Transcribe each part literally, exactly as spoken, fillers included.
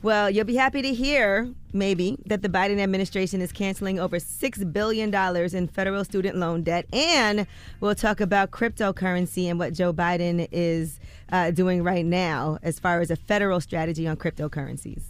Well, you'll be happy to hear, maybe, that the Biden administration is canceling over six billion dollars in federal student loan debt. And we'll talk about cryptocurrency and what Joe Biden is uh, doing right now as far as a federal strategy on cryptocurrencies.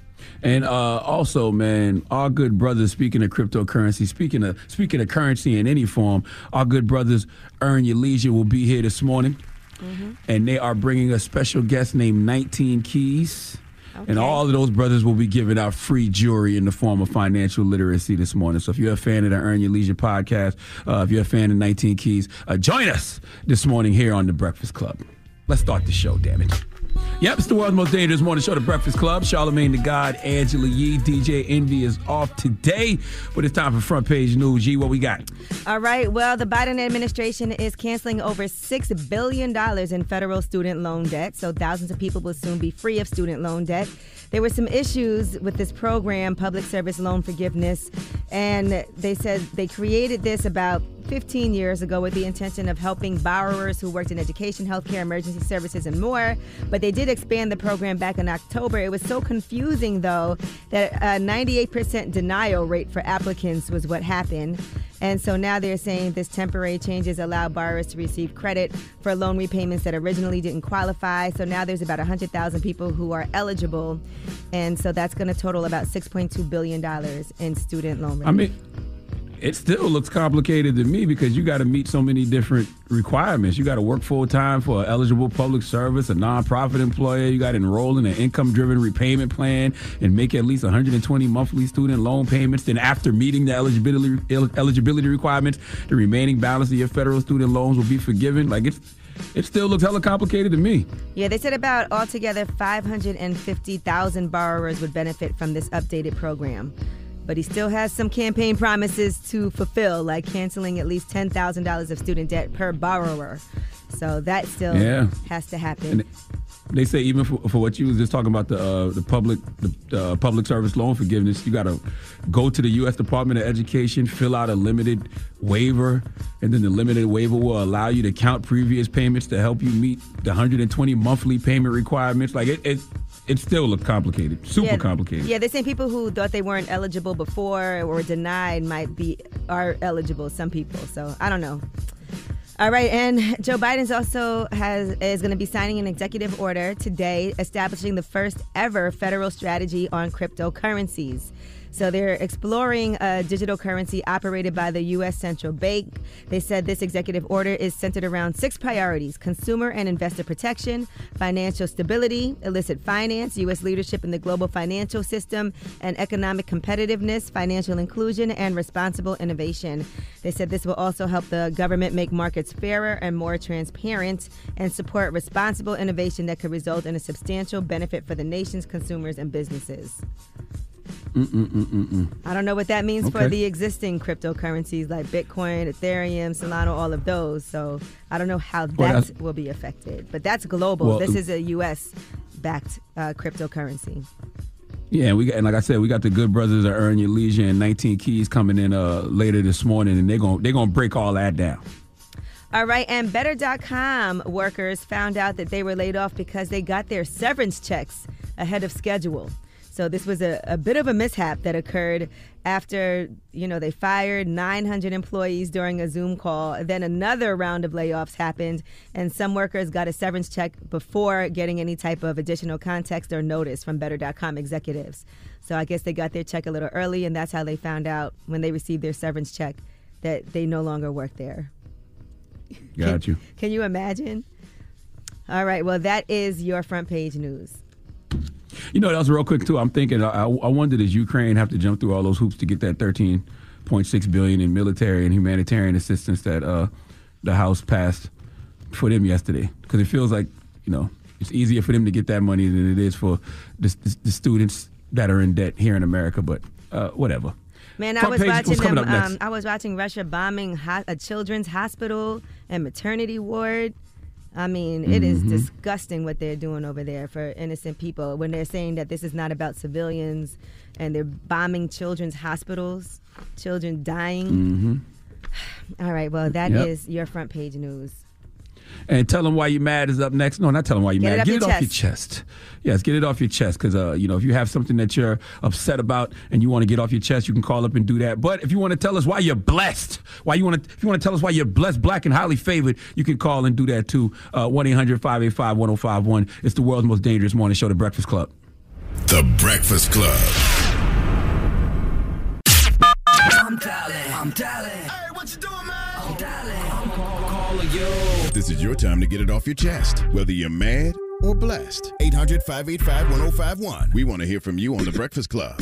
And uh, also, man, our good brothers, speaking of cryptocurrency, speaking of speaking of currency in any form, our good brothers, Earn Your Leisure, will be here this morning. Mm-hmm. And they are bringing a special guest named nineteen Keys. Okay. And all of those brothers will be giving out free jewelry in the form of financial literacy this morning. So if you're a fan of the Earn Your Leisure podcast, uh, if you're a fan of nineteen Keys, uh, join us this morning here on The Breakfast Club. Let's start the show, damn it. Yep, it's the world's most dangerous morning show, The Breakfast Club. Charlamagne the God, Angela Yee, D J Envy is off today, but it's time for front page news. G, what we got? All right, well, the Biden administration is canceling over six billion dollars in federal student loan debt, so thousands of people will soon be free of student loan debt. There were some issues with this program, Public Service Loan Forgiveness, and they said they created this about fifteen years ago with the intention of helping borrowers who worked in education, healthcare, emergency services, and more. But they did expand the program back in October. It was so confusing, though, that a ninety-eight percent denial rate for applicants was what happened. And so now they're saying this temporary changes allow borrowers to receive credit for loan repayments that originally didn't qualify. So now there's about one hundred thousand people who are eligible. And so that's going to total about six point two billion dollars in student loan relief. I mean, it still looks complicated to me because you got to meet so many different requirements. You got to work full time for an eligible public service, a nonprofit employer. You got to enroll in an income-driven repayment plan and make at least one hundred twenty monthly student loan payments. Then after meeting the eligibility eligibility requirements, the remaining balance of your federal student loans will be forgiven. Like it's It still looks hella complicated to me. Yeah, they said about altogether five hundred fifty thousand borrowers would benefit from this updated program. But he still has some campaign promises to fulfill, like canceling at least ten thousand dollars of student debt per borrower. So that still yeah. has to happen. And they say even for, for what you was just talking about, the uh, the public the uh, public service loan forgiveness, you got to go to the U S Department of Education, fill out a limited waiver, and then the limited waiver will allow you to count previous payments to help you meet the one hundred twenty monthly payment requirements. Like it. it It still looks complicated, super yeah, complicated. Yeah, they're saying people who thought they weren't eligible before or were denied might be are eligible. Some people, so I don't know. All right, and Joe Biden also has is going to be signing an executive order today establishing the first ever federal strategy on cryptocurrencies. So they're exploring a digital currency operated by the U S Central Bank. They said this executive order is centered around six priorities: consumer and investor protection, financial stability, illicit finance, U S leadership in the global financial system, and economic competitiveness, financial inclusion, and responsible innovation. They said this will also help the government make markets fairer and more transparent and support responsible innovation that could result in a substantial benefit for the nation's consumers and businesses. Mm-mm-mm-mm-mm. I don't know what that means Okay. for the existing cryptocurrencies like Bitcoin, Ethereum, Solana, all of those. So I don't know how that Well, will be affected. But that's global. Well, this is a U S-backed uh, cryptocurrency. Yeah, we got, and like I said, we got the good brothers that Earn Your Leisure and nineteen Keys coming in uh, later this morning, and they're gonna they're gonna break all that down. All right, and Better dot com workers found out that they were laid off because they got their severance checks ahead of schedule. So this was a, a bit of a mishap that occurred after, you know, they fired nine hundred employees during a Zoom call. Then another round of layoffs happened, and some workers got a severance check before getting any type of additional context or notice from Better dot com executives. So I guess they got their check a little early, and that's how they found out when they received their severance check that they no longer work there. Got can, you. Can you imagine? All right, well, that is your front page news. You know, that was real quick too. I'm thinking, I, I wonder, does Ukraine have to jump through all those hoops to get that thirteen point six billion in military and humanitarian assistance that uh, the House passed for them yesterday? Because it feels like, you know, it's easier for them to get that money than it is for the, the, the students that are in debt here in America. But uh, whatever. Man, I Front was page, watching what's coming them. up next? Um, I was watching Russia bombing ho- a children's hospital and maternity ward. I mean, it is Mhm. disgusting what they're doing over there for innocent people when they're saying that this is not about civilians and they're bombing children's hospitals, children dying. Mm-hmm. All right, well, that Yep. is your front page news. And tell them why you're mad is up next. No, not tell them why you're Get mad. it Get it off off your your chest. Yes, get it off your chest because, uh, you know, if you have something that you're upset about and you want to get off your chest, you can call up and do that. But if you want to tell us why you're blessed, why you want to, if you want to tell us why you're blessed, black, and highly favored, you can call and do that too. Uh, one eight hundred five eight five one oh five one. It's the world's most dangerous morning show, The Breakfast Club. The Breakfast Club. I'm dialing. I'm dialing. Hey, what you doing, man? I'm dialing. I'm calling you. This is your time to get it off your chest, whether you're mad or blessed. eight hundred five eight five one oh five one. We want to hear from you on The Breakfast Club.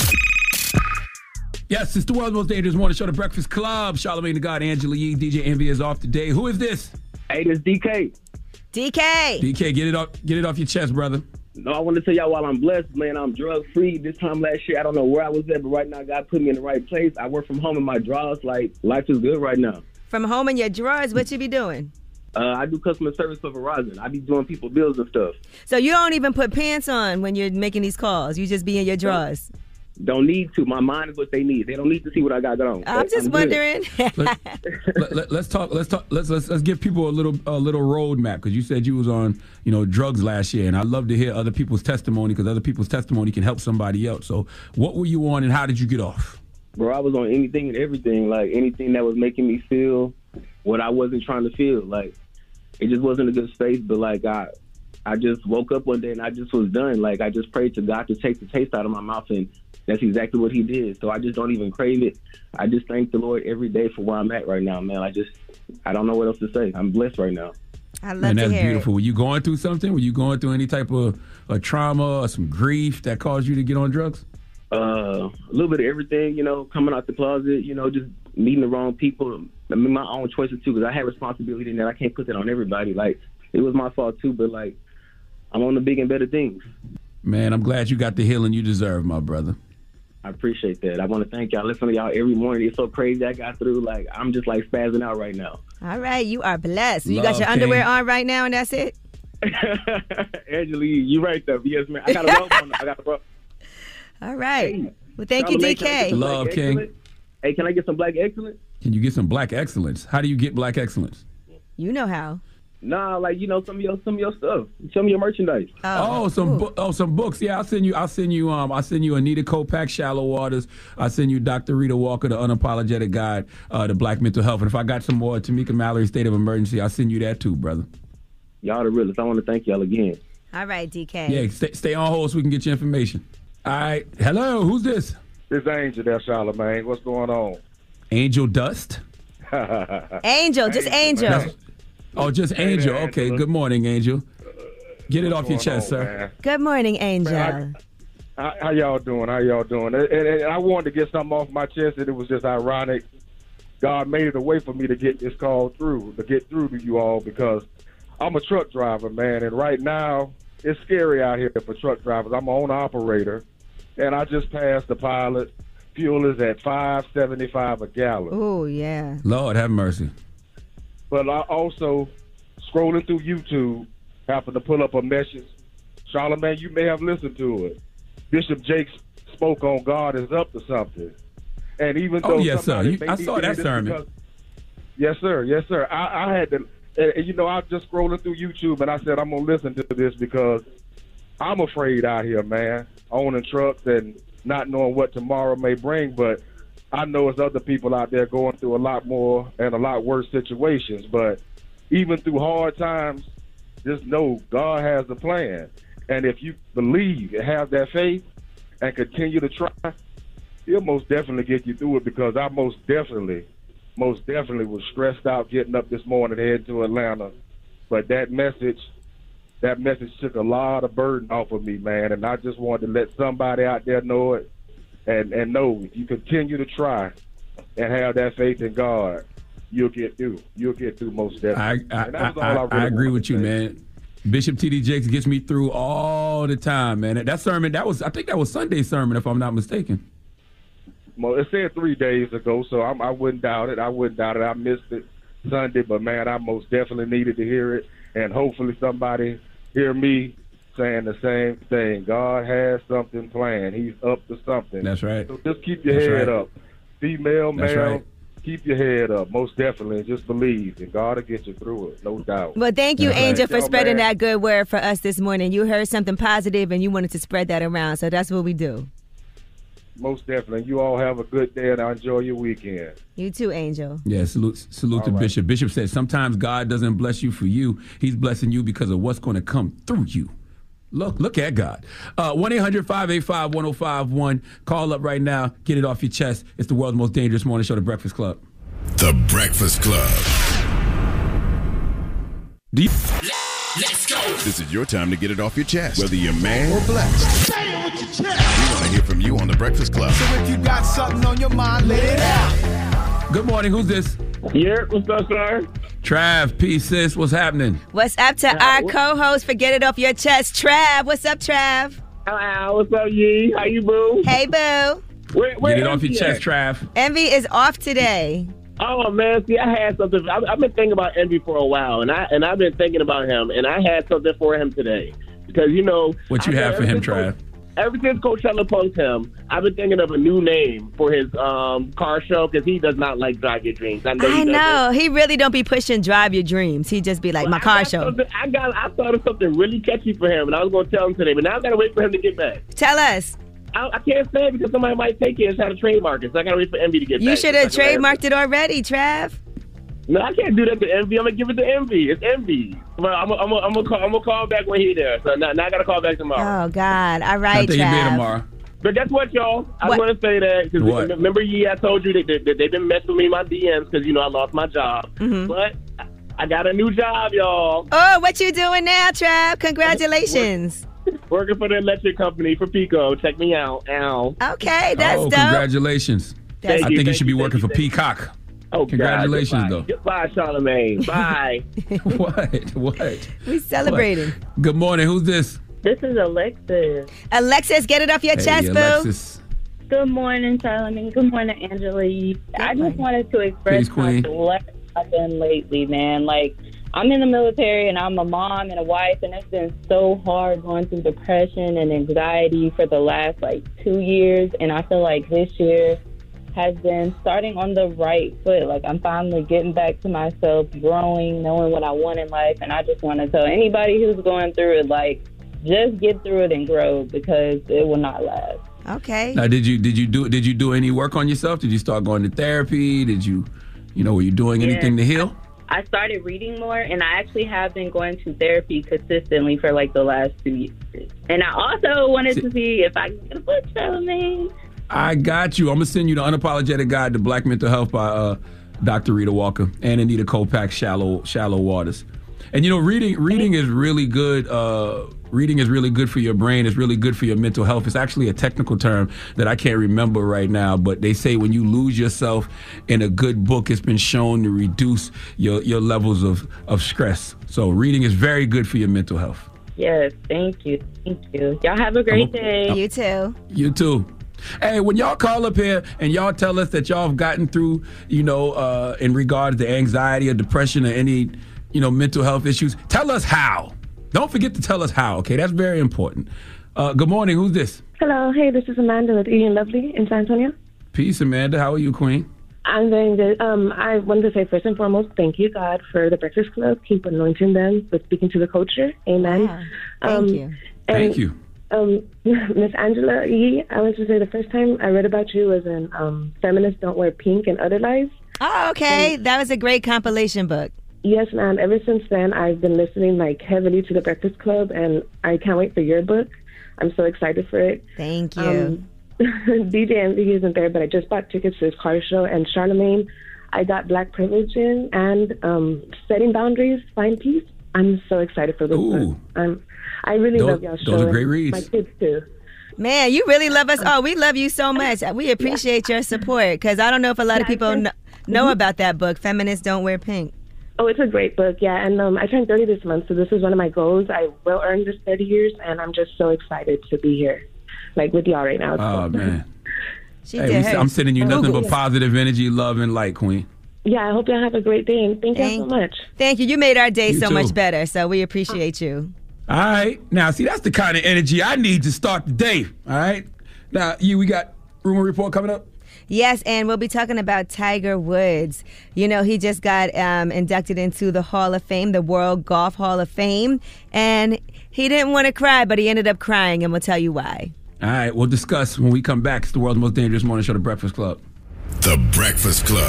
Yes, it's the world's most dangerous morning show, The Breakfast Club. Charlamagne the God, Angela Yee, D J Envy is off today. Who is this? Hey, this D K. D K. D K, get it off, get it off your chest, brother. No, I want to tell y'all while I'm blessed, man, I'm drug-free. This time last year, I don't know where I was at, but right now, God put me in the right place. I work from home in my drawers. Like, life is good right now. From home in your drawers, what you be doing? Uh, I do customer service for Verizon. I be doing people bills and stuff. So you don't even put pants on when you're making these calls. You just be in your drawers. Don't need to. My mind is what they need. They don't need to see what I got on. I'm just I'm wondering. let, let, let, let's talk. Let's talk. Let's let's let's give people a little a little roadmap because you said you was on you know drugs last year, and I love to hear other people's testimony because other people's testimony can help somebody else. So what were you on, and how did you get off? Bro, I was on anything and everything. Like anything that was making me feel what I wasn't trying to feel. Like it just wasn't a good space. But like I, I just woke up one day and I just was done. Like I just prayed to God to take the taste out of my mouth and. That's exactly what he did. So I just don't even crave it. I just thank the Lord every day for where I'm at right now, man. I just, I don't know what else to say. I'm blessed right now. I love and to that's hear beautiful. it. Were you going through something? Were you going through any type of a trauma or some grief that caused you to get on drugs? Uh, a little bit of everything, you know, coming out the closet, you know, just meeting the wrong people. I mean, my own choices, too, because I had responsibility and that I can't put that on everybody. Like, it was my fault, too, but, like, I'm on the big and better things. Man, I'm glad you got the healing you deserve, my brother. I appreciate that. I want to thank y'all. Listen to y'all every morning. It's so crazy I got through. Like, I'm just, like, spazzing out right now. All right. You are blessed. You Love, got your King. underwear on right now, and that's it? Angela, you right there. Yes, man. I got a robe on. I got a robe. All right. Hey, well, thank you, D K. Love, King. Hey, can I get some black excellence? Can you get some black excellence? How do you get black excellence? You know how. Nah, like you know some of your some of your stuff, some of your merchandise. Oh, oh some bu- oh some books. Yeah, I'll send you. I'll send you. Um, I'll send you Anita Kopak, Shallow Waters. I'll send you Doctor Rita Walker, The Unapologetic Guide uh, to Black Mental Health. And if I got some more, Tamika Mallory, State of Emergency, I'll send you that too, brother. Y'all the realest. I want to thank y'all again. All right, D K. Yeah, stay, stay on hold so we can get your information. All right. Hello, who's this? It's Angel there, Charlamagne. What's going on? Angel Dust. Angel, just Angel. Angel. Oh, just Hey Angel. there, Okay, Angela. good morning, Angel. Get it What's off your going chest, on, sir. man? Good morning, Angel. Man, How, how y'all doing? How y'all doing? And, and, and I wanted to get something off my chest, and it was just ironic. God made it a way for me to get this call through, to get through to you all, because I'm a truck driver, man, and right now it's scary out here for truck drivers. I'm an owner operator, and I just passed the pilot. Fuel is at five seventy-five a gallon. Oh, yeah. Lord have mercy. But I also, scrolling through YouTube, happened to pull up a message. Charlamagne, you may have listened to it. Bishop Jakes spoke on God is up to something. And even Oh, though yes, sir. somebody You- may I be saw doing that this sermon. because- Yes, sir. Yes, sir. I, I had to, and, and, you know, I was just scrolling through YouTube, and I said, I'm going to listen to this because I'm afraid out here, man, owning trucks and not knowing what tomorrow may bring. But I know there's other people out there going through a lot more and a lot worse situations. But even through hard times, just know God has a plan. And if you believe and have that faith and continue to try, he'll most definitely get you through it, because I most definitely, most definitely was stressed out getting up this morning heading to Atlanta. But that message, that message took a lot of burden off of me, man. And I just wanted to let somebody out there know it and, and know if you continue to try and have that faith in God, you'll get through. You'll get through most I definitely. I, And that was I, all I, really I agree wanted with to you, say. man. Bishop T D Jakes gets me through all the time, man. That sermon, that was, I think that was Sunday's sermon, if I'm not mistaken. Well, it said three days ago, so I'm, I wouldn't doubt it. I wouldn't doubt it. I missed it Sunday, but, man, I most definitely needed to hear it, and hopefully somebody hear me saying the same thing. God has something planned. He's up to something. That's right. So just keep your That's head right. up. Female, That's male, right. keep your head up, most definitely, and just believe, and God will get you through it, no doubt. Well, thank you, Yeah. Angel, for Yo, spreading man. that good word for us this morning. You heard something positive and you wanted to spread that around, so that's what we do. Most definitely. You all have a good day, and I enjoy your weekend. You too, Angel. Yeah, salute, salute to All right. Bishop. Bishop said sometimes God doesn't bless you for you. He's blessing you because of what's going to come through you. Look, look at God. Uh, one eight hundred five eight five one oh five one. Call up right now. Get it off your chest. It's the world's most dangerous morning show, The Breakfast Club. The Breakfast Club. Do you- Let's go. This is your time to get it off your chest, whether you're mad or blessed. Say it with your chest. We want to hear from you on The Breakfast Club. So if you got something on your mind, let it out. Good morning. Who's this? Yeah, what's up, sir? Trav, P, sis. What's happening? What's up to our co-host for Get It Off Your Chest, Trav? What's up, Trav? Uh, what's up, Yee? How you, boo? Hey, boo. Where, where Get it off your Envy chest, at? Trav. Envy is off today. Oh man, see, I had something. I've, I've been thinking about Envy for a while, and I and I've been thinking about him, and I had something for him today because you know What you I- have for ever him, since Trav? Coach- Ever since Coachella punked him, I've been thinking of a new name for his um, car show because he does not like Drive Your Dreams. I know. I he doesn't. know. He really don't be pushing Drive Your Dreams. He just be like, my I car got show. something- I got. I thought of something really catchy for him, and I was going to tell him today, but now I got to wait for him to get back. Tell us. I, I can't say it because somebody might take it and try to trademark it, so I got to wait for Envy to get You back. should have So I can let him- trademarked it already, Trav. No, I can't do that to Envy. I'm gonna give it to Envy. It's Envy. But I'm gonna I'm gonna I'm gonna call, I'm gonna call back when he's there. So now, now I gotta call back tomorrow. Oh, God. All right, I think you'll be here Trav. tomorrow. But guess what, y'all? I What? want to say that because What? remember, Yee, I told you that, that, that they've been messing with me in my D Ms because you know I lost my job. Mhm. But I- I got a new job, y'all. Oh, what you doing now, Trav? Congratulations. Working for the electric company for Pico. Check me out. Ow. Okay, that's oh, dope. congratulations. That's- I Thank you, think you thank should be you, working for thank you, Peacock. Oh, Congratulations, God, though. goodbye. Goodbye, Charlamagne. Bye. What? What? We celebrating. Good morning. Who's this? This is Alexis. Alexis, get it off your Hey, chest, boo. Alexis. Good morning, Charlamagne. Good morning, Angela. I just wanted to express Peace, how Queen. blessed I've been lately, man. Like, I'm in the military and I'm a mom and a wife, and it's been so hard going through depression and anxiety for the last, like, two years. And I feel like this year has been starting on the right foot. Like, I'm finally getting back to myself, growing, knowing what I want in life. And I just want to tell anybody who's going through it, like, just get through it and grow because it will not last. Okay. Now, did you did you do did you do any work on yourself? Did you start going to therapy? Did you, you know, were you doing anything Yeah. to heal? I started reading more, and I actually have been going to therapy consistently for like the last two years. And I also wanted to see if I can get a book, Charlamagne. I got you. I'm gonna send you the Unapologetic Guide to Black Mental Health by uh, Doctor Rita Walker and Anita Kopak's Shallow Shallow Waters. And you know, reading reading is really good. Uh, reading is really good for your brain. It's really good for your mental health. It's actually a technical term that I can't remember right now, but they say when you lose yourself in a good book, it's been shown to reduce your your levels of of stress. So reading is very good for your mental health. Yes, thank you. Thank you. Y'all have a great day. You too. You too. Hey, when y'all call up here and y'all tell us that y'all have gotten through, you know, uh, in regards to anxiety or depression or any, you know, mental health issues, tell us how. Don't forget to tell us how, okay? That's very important. Uh, good morning. Who's this? Hello. Hey, this is Amanda with Eating Lovely in San Antonio. Peace, Amanda. How are you, Queen? I'm doing good. Um, I wanted to say first and foremost, thank you, God, for the Breakfast Club. Keep anointing them with speaking to the culture. Amen. Yeah. Thank um, you. and, Thank you. Um, Miss Angela Yee, I want to say the first time I read about you was in um, Feminists Don't Wear Pink and Other Lies. Oh, okay. And- that was a great compilation book. Yes, ma'am. Ever since then, I've been listening like heavily to the Breakfast Club, and I can't wait for your book. I'm so excited for it. Thank you. Um, D J Envy isn't there, but I just bought tickets to his car show. And Charlamagne, I got Black Privilege in and um, Setting Boundaries, Find Peace. I'm so excited for this Ooh. book. I'm, I really Those- love y'all show. those are great and reads. My kids too. Man, you really love us. Oh, we love you so much. We appreciate your support because I don't know if a lot of people kn- know about that book, Feminists Don't Wear Pink. Oh, it's a great book, yeah. And um, I turned thirty this month, so this is one of my goals. I will earn this thirty years, and I'm just so excited to be here, like with y'all right now. Oh, man. She Hey, did we, hers. I'm sending you nothing Google. but positive energy, love, and light, Queen. Yeah, I hope y'all have a great day, and thank, Thank- y'all so much. Thank you. You made our day You so too. much better, so we appreciate you. All right. Now, see, that's the kind of energy I need to start the day. All right. Now, you, we got rumor report coming up. Yes, and we'll be talking about Tiger Woods. You know, he just got um, inducted into the Hall of Fame, the World Golf Hall of Fame, and he didn't want to cry, but he ended up crying, and we'll tell you why. All right, we'll discuss when we come back. It's the world's most dangerous morning show, The Breakfast Club. The Breakfast Club.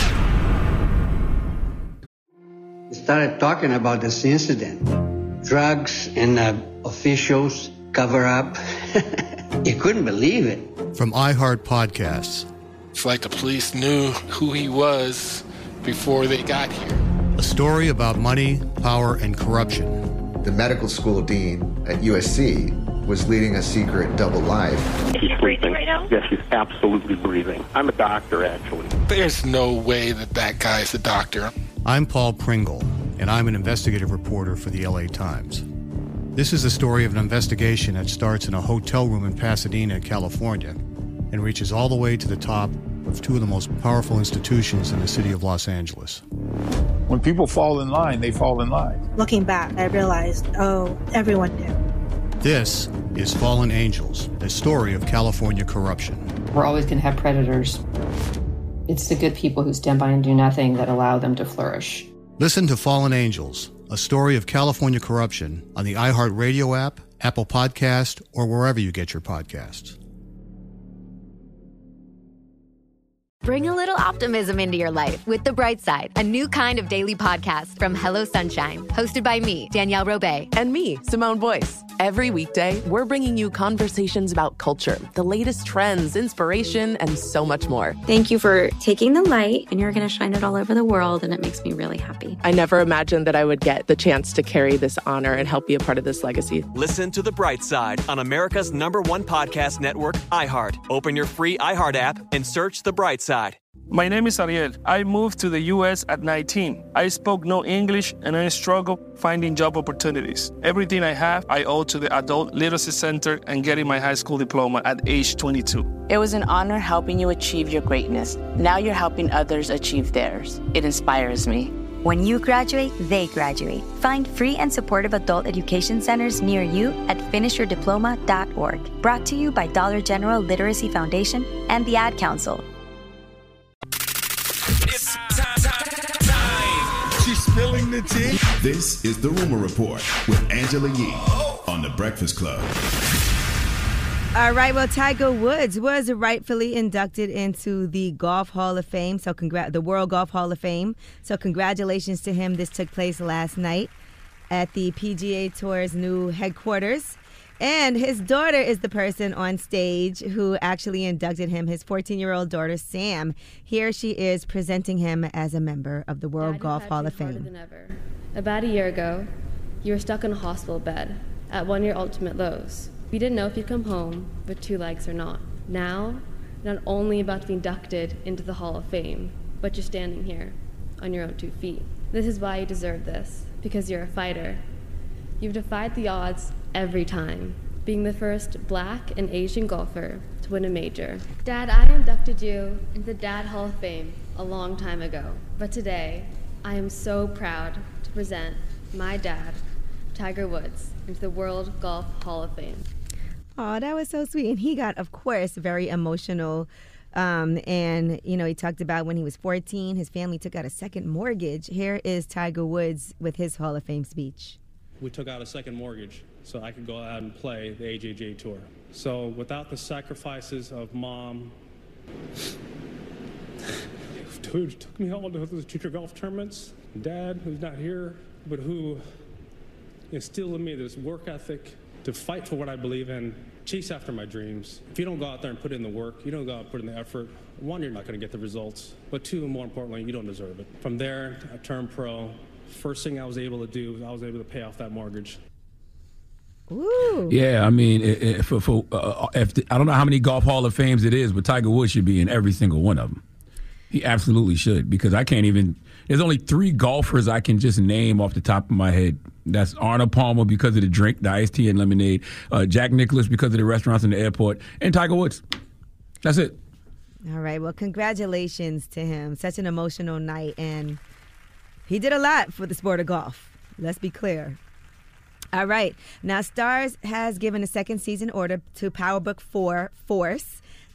We started talking about this incident. Drugs and uh, officials cover up. You couldn't believe it. From iHeart Podcasts. It's like the police knew who he was before they got here. A story about money, power, and corruption. The medical school dean at U S C was leading a secret double life. She's breathing right now? Yes, she's absolutely breathing. I'm a doctor, actually. There's no way that that guy's a doctor. I'm Paul Pringle, and I'm an investigative reporter for the L A Times. This is the story of an investigation that starts in a hotel room in Pasadena, California, and reaches all the way to the top of two of the most powerful institutions in the city of Los Angeles. When people fall in line, they fall in line. Looking back, I realized, oh, everyone knew. This is Fallen Angels, a story of California corruption. We're always going to have predators. It's the good people who stand by and do nothing that allow them to flourish. Listen to Fallen Angels, a story of California corruption on the iHeart Radio app, Apple Podcast, or wherever you get your podcasts. Bring a little optimism into your life with The Bright Side, a new kind of daily podcast from Hello Sunshine, hosted by me, Danielle Robay. And me, Simone Boyce. Every weekday, we're bringing you conversations about culture, the latest trends, inspiration, and so much more. Thank you for taking the light, and you're going to shine it all over the world, and it makes me really happy. I never imagined that I would get the chance to carry this honor and help be a part of this legacy. Listen to The Bright Side on America's number one podcast network, iHeart. Open your free iHeart app and search The Bright Side. My name is Ariel. I moved to the U S at nineteen. I spoke no English and I struggled finding job opportunities. Everything I have, I owe to the Adult Literacy Center and getting my high school diploma at age twenty-two. It was an honor helping you achieve your greatness. Now you're helping others achieve theirs. It inspires me. When you graduate, they graduate. Find free and supportive adult education centers near you at finish your diploma dot org. Brought to you by Dollar General Literacy Foundation and the Ad Council. It's time, time, time. She's spilling the tea. This is The Rumor Report with Angela Yee on The Breakfast Club. All right, well, Tiger Woods was rightfully inducted into the Golf Hall of Fame, so congr- the World Golf Hall of Fame. So congratulations to him. This took place last night at the P G A Tour's new headquarters. And his daughter is the person on stage who actually inducted him, his fourteen-year-old daughter, Sam. Here she is presenting him as a member of the World Dad, Golf Hall of harder Fame. Than ever. About a year ago, you were stuck in a hospital bed at one of your ultimate lows. You didn't know if you'd come home with two legs or not. Now, you're not only about to be inducted into the Hall of Fame, but you're standing here on your own two feet. This is why you deserve this, because you're a fighter. You've defied the odds every time, being the first black and Asian golfer to win a major. Dad, I inducted you into the Dad Hall of Fame a long time ago, but today I am so proud to present my dad, Tiger Woods, into the World Golf Hall of Fame. Oh, that was so sweet. And he got, of course, very emotional. Um, and, you know, he talked about when he was fourteen, his family took out a second mortgage. Here is Tiger Woods with his Hall of Fame speech. We took out a second mortgage so I could go out and play the A J J Tour. So without the sacrifices of Mom, who took me all to the future golf tournaments, Dad, who's not here, but who instilled in me this work ethic to fight for what I believe in, chase after my dreams. If you don't go out there and put in the work, you don't go out and put in the effort, one, you're not going to get the results, but two, more importantly, you don't deserve it. From there, I turned pro. First thing I was able to do was I was able to pay off that mortgage. Ooh. Yeah, I mean, it, it, for, for, uh, if the, I don't know how many Golf Hall of Fames it is, but Tiger Woods should be in every single one of them. He absolutely should, because I can't even, there's only three golfers I can just name off the top of my head. That's Arnold Palmer because of the drink, the iced tea and lemonade, uh, Jack Nicklaus because of the restaurants in the airport, and Tiger Woods. That's it. All right, well, congratulations to him. Such an emotional night, and he did a lot for the sport of golf. Let's be clear. All right. Now, Starz has given a second season order to PowerBook four, Force.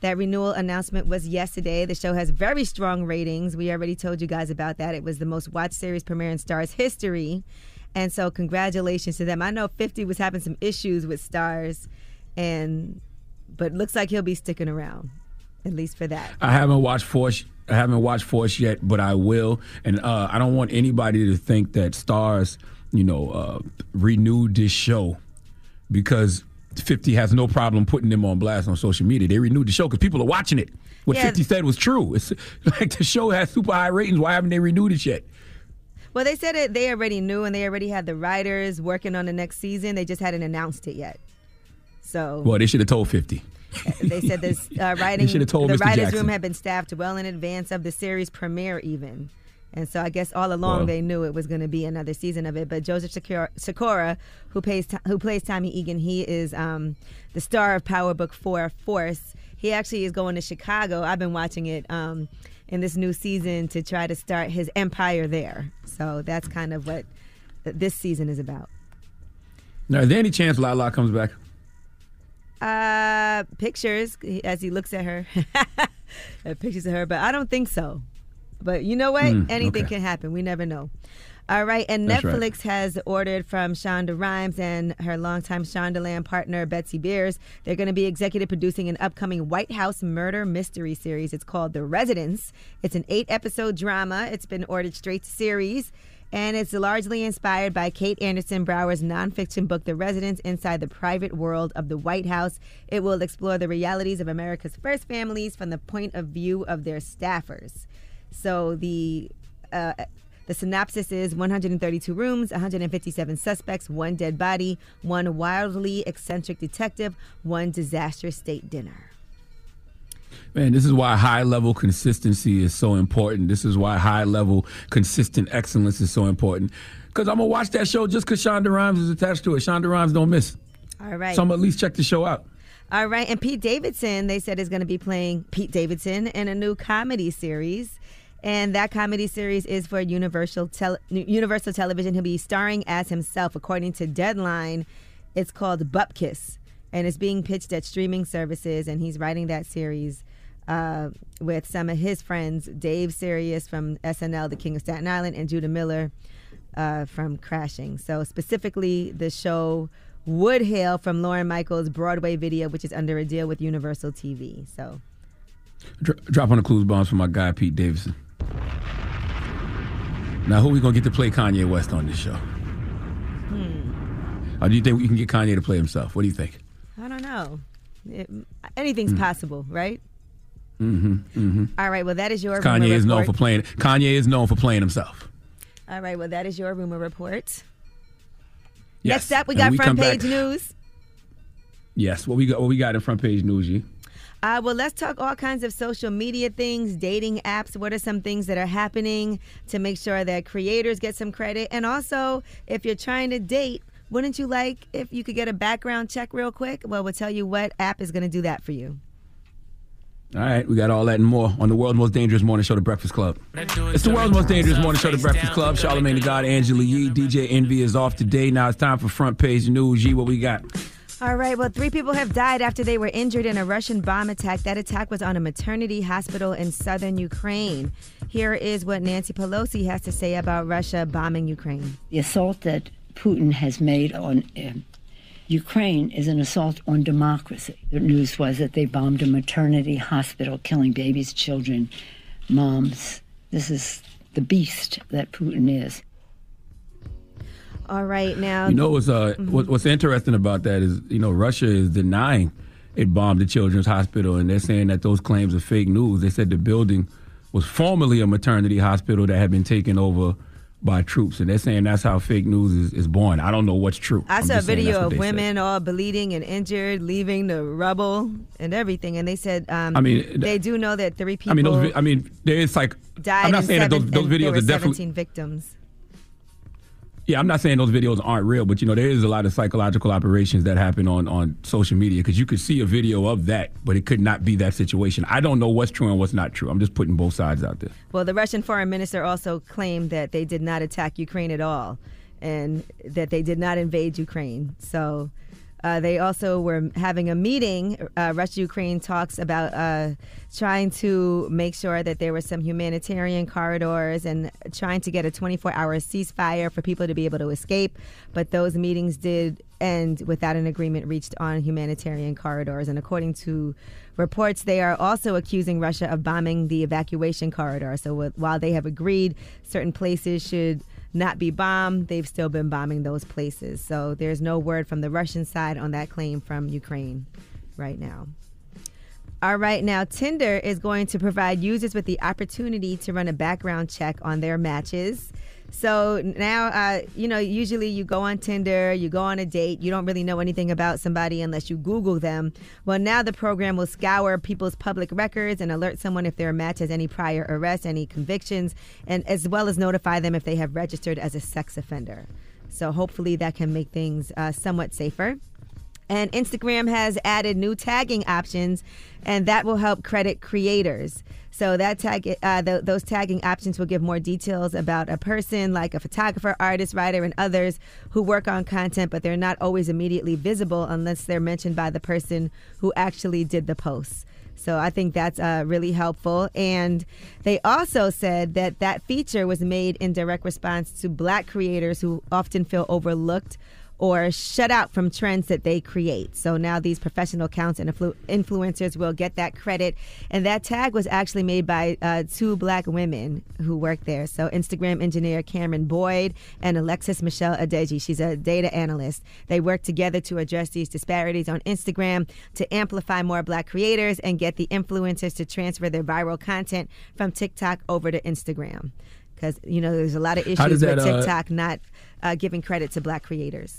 That renewal announcement was yesterday. The show has very strong ratings. We already told you guys about that. It was the most watched series premiere in Starz history. And so congratulations to them. I know fifty was having some issues with Starz, and but looks like he'll be sticking around, at least for that. I haven't watched Force. I haven't watched Force yet, but I will. And uh, I don't want anybody to think that Starz, you know, uh, renewed this show because fifty has no problem putting them on blast on social media. They renewed the show because people are watching it. What yeah. fifty said was true. It's like the show has super high ratings. Why haven't they renewed it yet? Well, they said it. They already knew, and they already had the writers working on the next season. They just hadn't announced it yet. So, well, they should have told fifty. They said this uh, writing. They should have told the Mister writers' Jackson. room had been staffed well in advance of the series premiere, even. And so I guess all along well, they knew it was going to be another season of it. But Joseph Sikora, Sikora who plays who plays Tommy Egan, he is um, the star of Power Book Four, Force. He actually is going to Chicago. I've been watching it um, in this new season to try to start his empire there. So that's kind of what this season is about. Now, is there any chance Lala comes back? Uh, pictures as he looks at her, pictures of her, but I don't think so. But you know what? Mm, Anything okay. can happen. We never know. All right, and That's Netflix right. has ordered from Shonda Rhimes and her longtime Shondaland partner, Betsy Beers. They're going to be executive producing an upcoming White House murder mystery series. It's called The Residence. It's an eight-episode drama. It's been ordered straight to series, and it's largely inspired by Kate Anderson Brower's nonfiction book, The Residence, Inside the Private World of the White House. It will explore the realities of America's first families from the point of view of their staffers. So the uh, the synopsis is one hundred thirty-two rooms, one hundred fifty-seven suspects, one dead body, one wildly eccentric detective, one disastrous state dinner. Man, this is why high-level consistency is so important. This is why high-level consistent excellence is so important. Because I'm going to watch that show just because Shonda Rhimes is attached to it. Shonda Rhimes don't miss. All right. So I'm going to at least check the show out. All right. And Pete Davidson, they said, is going to be playing Pete Davidson in a new comedy series. And that comedy series is for Universal, Tel- Universal Television. He'll be starring as himself. According to Deadline, it's called Bupkis, and it's being pitched at streaming services. And he's writing that series uh, with some of his friends, Dave Sirius from S N L, The King of Staten Island, and Judah Miller uh, from Crashing. So specifically, the show would hail from Lorne Michaels' Broadway video, which is under a deal with Universal T V. So, Dro- drop on the clues bombs for my guy Pete Davidson. Now, who are we going to get to play Kanye West on this show? Hmm. Or do you think we can get Kanye to play himself? What do you think? I don't know. It, anything's mm. possible, right? Mm-hmm. Mm-hmm. All right, well, that is your Kanye rumor is known report. for playing. Kanye is known for playing himself. All right, well, that is your rumor report. Yes. Next up, we got we front page back. news. Yes, what we got? What we got in front page news, G? Uh, well, let's talk all kinds of social media things, dating apps. What are some things that are happening to make sure that creators get some credit? And also, if you're trying to date, wouldn't you like if you could get a background check real quick? Well, we'll tell you what app is going to do that for you. All right, we got all that and more on the world's most dangerous morning show, The Breakfast Club. It's the world's most dangerous morning show, The Breakfast Club. Charlamagne the God, Angela Yee, D J Envy is off today. Now it's time for front page news. Yee, what we got? All right, well, three people have died after they were injured in a Russian bomb attack. That attack was on a maternity hospital in southern Ukraine. Here is what Nancy Pelosi has to say about Russia bombing Ukraine. The assault that Putin has made on uh, Ukraine is an assault on democracy. The news was that they bombed a maternity hospital, killing babies, children, moms. This is the beast that Putin is. All right, now... You know what's, uh, mm-hmm. what, what's interesting about that is, you know, Russia is denying it bombed the children's hospital, and they're saying that those claims are fake news. They said the building was formerly a maternity hospital that had been taken over by troops, and they're saying that's how fake news is, is born. I don't know what's true. I I'm saw a video of said. women all bleeding and injured, leaving the rubble and everything, and they said um, I mean, they do know that three people I mean, those, I mean there is like... died I'm not and saying seven, that those, those videos there were are definitely... seventeen victims. Yeah, I'm not saying those videos aren't real, but, you know, there is a lot of psychological operations that happen on, on social media because you could see a video of that, but it could not be that situation. I don't know what's true and what's not true. I'm just putting both sides out there. Well, the Russian foreign minister also claimed that they did not attack Ukraine at all and that they did not invade Ukraine. So Uh, they also were having a meeting. Uh, Russia-Ukraine talks about uh, trying to make sure that there were some humanitarian corridors and trying to get a twenty-four hour ceasefire for people to be able to escape. But those meetings did end without an agreement reached on humanitarian corridors. And according to reports, they are also accusing Russia of bombing the evacuation corridor. So with, while they have agreed certain places should not be bombed, they've still been bombing those places. So there's no word from the Russian side on that claim from Ukraine right now. All right, now Tinder is going to provide users with the opportunity to run a background check on their matches. So now, uh, you know, usually you go on Tinder, you go on a date, you don't really know anything about somebody unless you Google them. Well, now the program will scour people's public records and alert someone if their match has any prior arrests, any convictions, and as well as notify them if they have registered as a sex offender. So hopefully that can make things uh, somewhat safer. And Instagram has added new tagging options, and that will help credit creators. So that tag, uh, th- those tagging options will give more details about a person, like a photographer, artist, writer, and others who work on content, but they're not always immediately visible unless they're mentioned by the person who actually did the post. So I think that's uh, really helpful. And they also said that that feature was made in direct response to Black creators who often feel overlooked or shut out from trends that they create. So now these professional accounts and influ- influencers will get that credit. And that tag was actually made by uh, two Black women who work there. So Instagram engineer Cameron Boyd and Alexis Michelle Adeji. She's a data analyst. They work together to address these disparities on Instagram to amplify more Black creators and get the influencers to transfer their viral content from TikTok over to Instagram. Because, you know, there's a lot of issues that, with TikTok uh, not uh, giving credit to Black creators.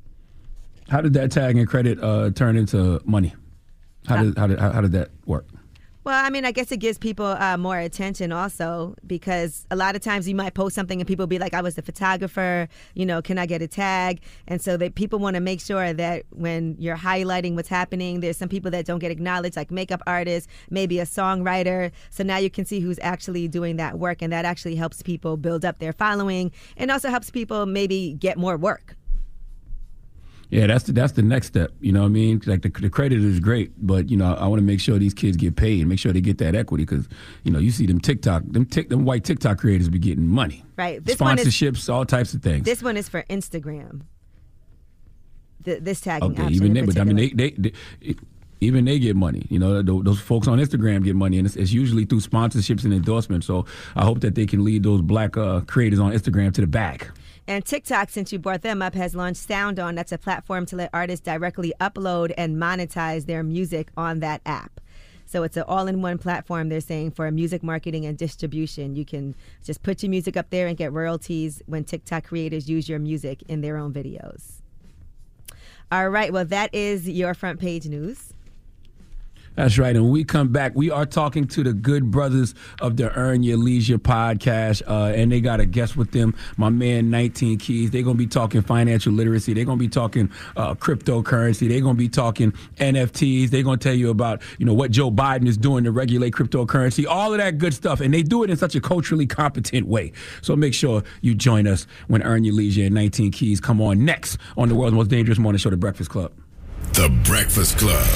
How did that tag and credit uh, turn into money? How did, how did how did that work? Well, I mean, I guess it gives people uh, more attention also, because a lot of times you might post something and people be like, I was the photographer, you know, can I get a tag? And so that people want to make sure that when you're highlighting what's happening, there's some people that don't get acknowledged, like makeup artists, maybe a songwriter. So now you can see who's actually doing that work, and that actually helps people build up their following and also helps people maybe get more work. Yeah, that's the, that's the next step. You know what I mean? Like the, the credit is great, but you know I want to make sure these kids get paid and make sure they get that equity, because you know you see them TikTok, them tic, them white TikTok creators be getting money, right? This Sponsorships, one is, all types of things. This one is for Instagram. The, this tagging okay, option. Even they, but I mean they, they, they it, even they get money. You know, those folks on Instagram get money, and it's, it's usually through sponsorships and endorsements. So I hope that they can lead those Black uh, creators on Instagram to the back. And TikTok, since you brought them up, has launched Sound On. That's a platform to let artists directly upload and monetize their music on that app. So it's an all-in-one platform, they're saying, for music marketing and distribution. You can just put your music up there and get royalties when TikTok creators use your music in their own videos. All right, well, that is your front page news. That's right. And when we come back, we are talking to the good brothers of the Earn Your Leisure podcast, uh, and they got a guest with them, my man nineteen Keys. They're going to be talking financial literacy. They're going to be talking uh, cryptocurrency. They're going to be talking N F Ts. They're going to tell you about, you know, what Joe Biden is doing to regulate cryptocurrency, all of that good stuff. And they do it in such a culturally competent way. So make sure you join us when Earn Your Leisure and nineteen Keys come on next on the world's most dangerous morning show, The Breakfast Club. The Breakfast Club.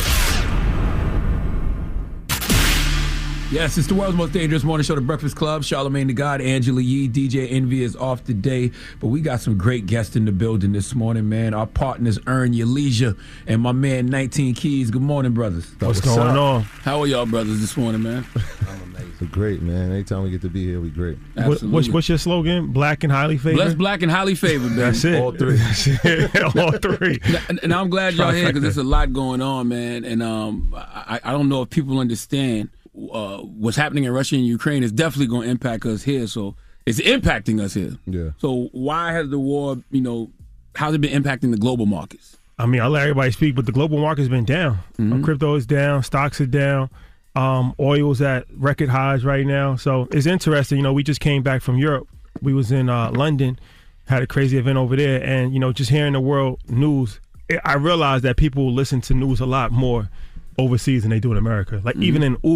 Yes, it's the world's most dangerous morning show, The Breakfast Club. Charlamagne the God, Angela Yee, D J Envy is off today, but we got some great guests in the building this morning, man. Our partners, Earn Your Leisure, and my man, nineteen Keys. Good morning, brothers. What's, What's going on? How are y'all brothers this morning, man? I'm amazing. We're great, man. Anytime we get to be here, we great. What, what's, what's your slogan? Black and highly favored? Blessed, black, and highly favored, man. That's it. All three. That's it. All three. And, and I'm glad y'all here, because there's a lot going on, man. And um, I, I don't know if people understand Uh, what's happening in Russia and Ukraine is definitely going to impact us here. So it's impacting us here. Yeah. So why has the war, you know, how's it been impacting the global markets? I mean, I'll let everybody speak, but the global market's been down. Mm-hmm. Uh, crypto is down. Stocks are down. Um, oil's at record highs right now. So it's interesting. You know, we just came back from Europe. We was in uh, London, had a crazy event over there. And, you know, just hearing the world news, I realized that people listen to news a lot more overseas than they do in America. Like mm-hmm. even in Uber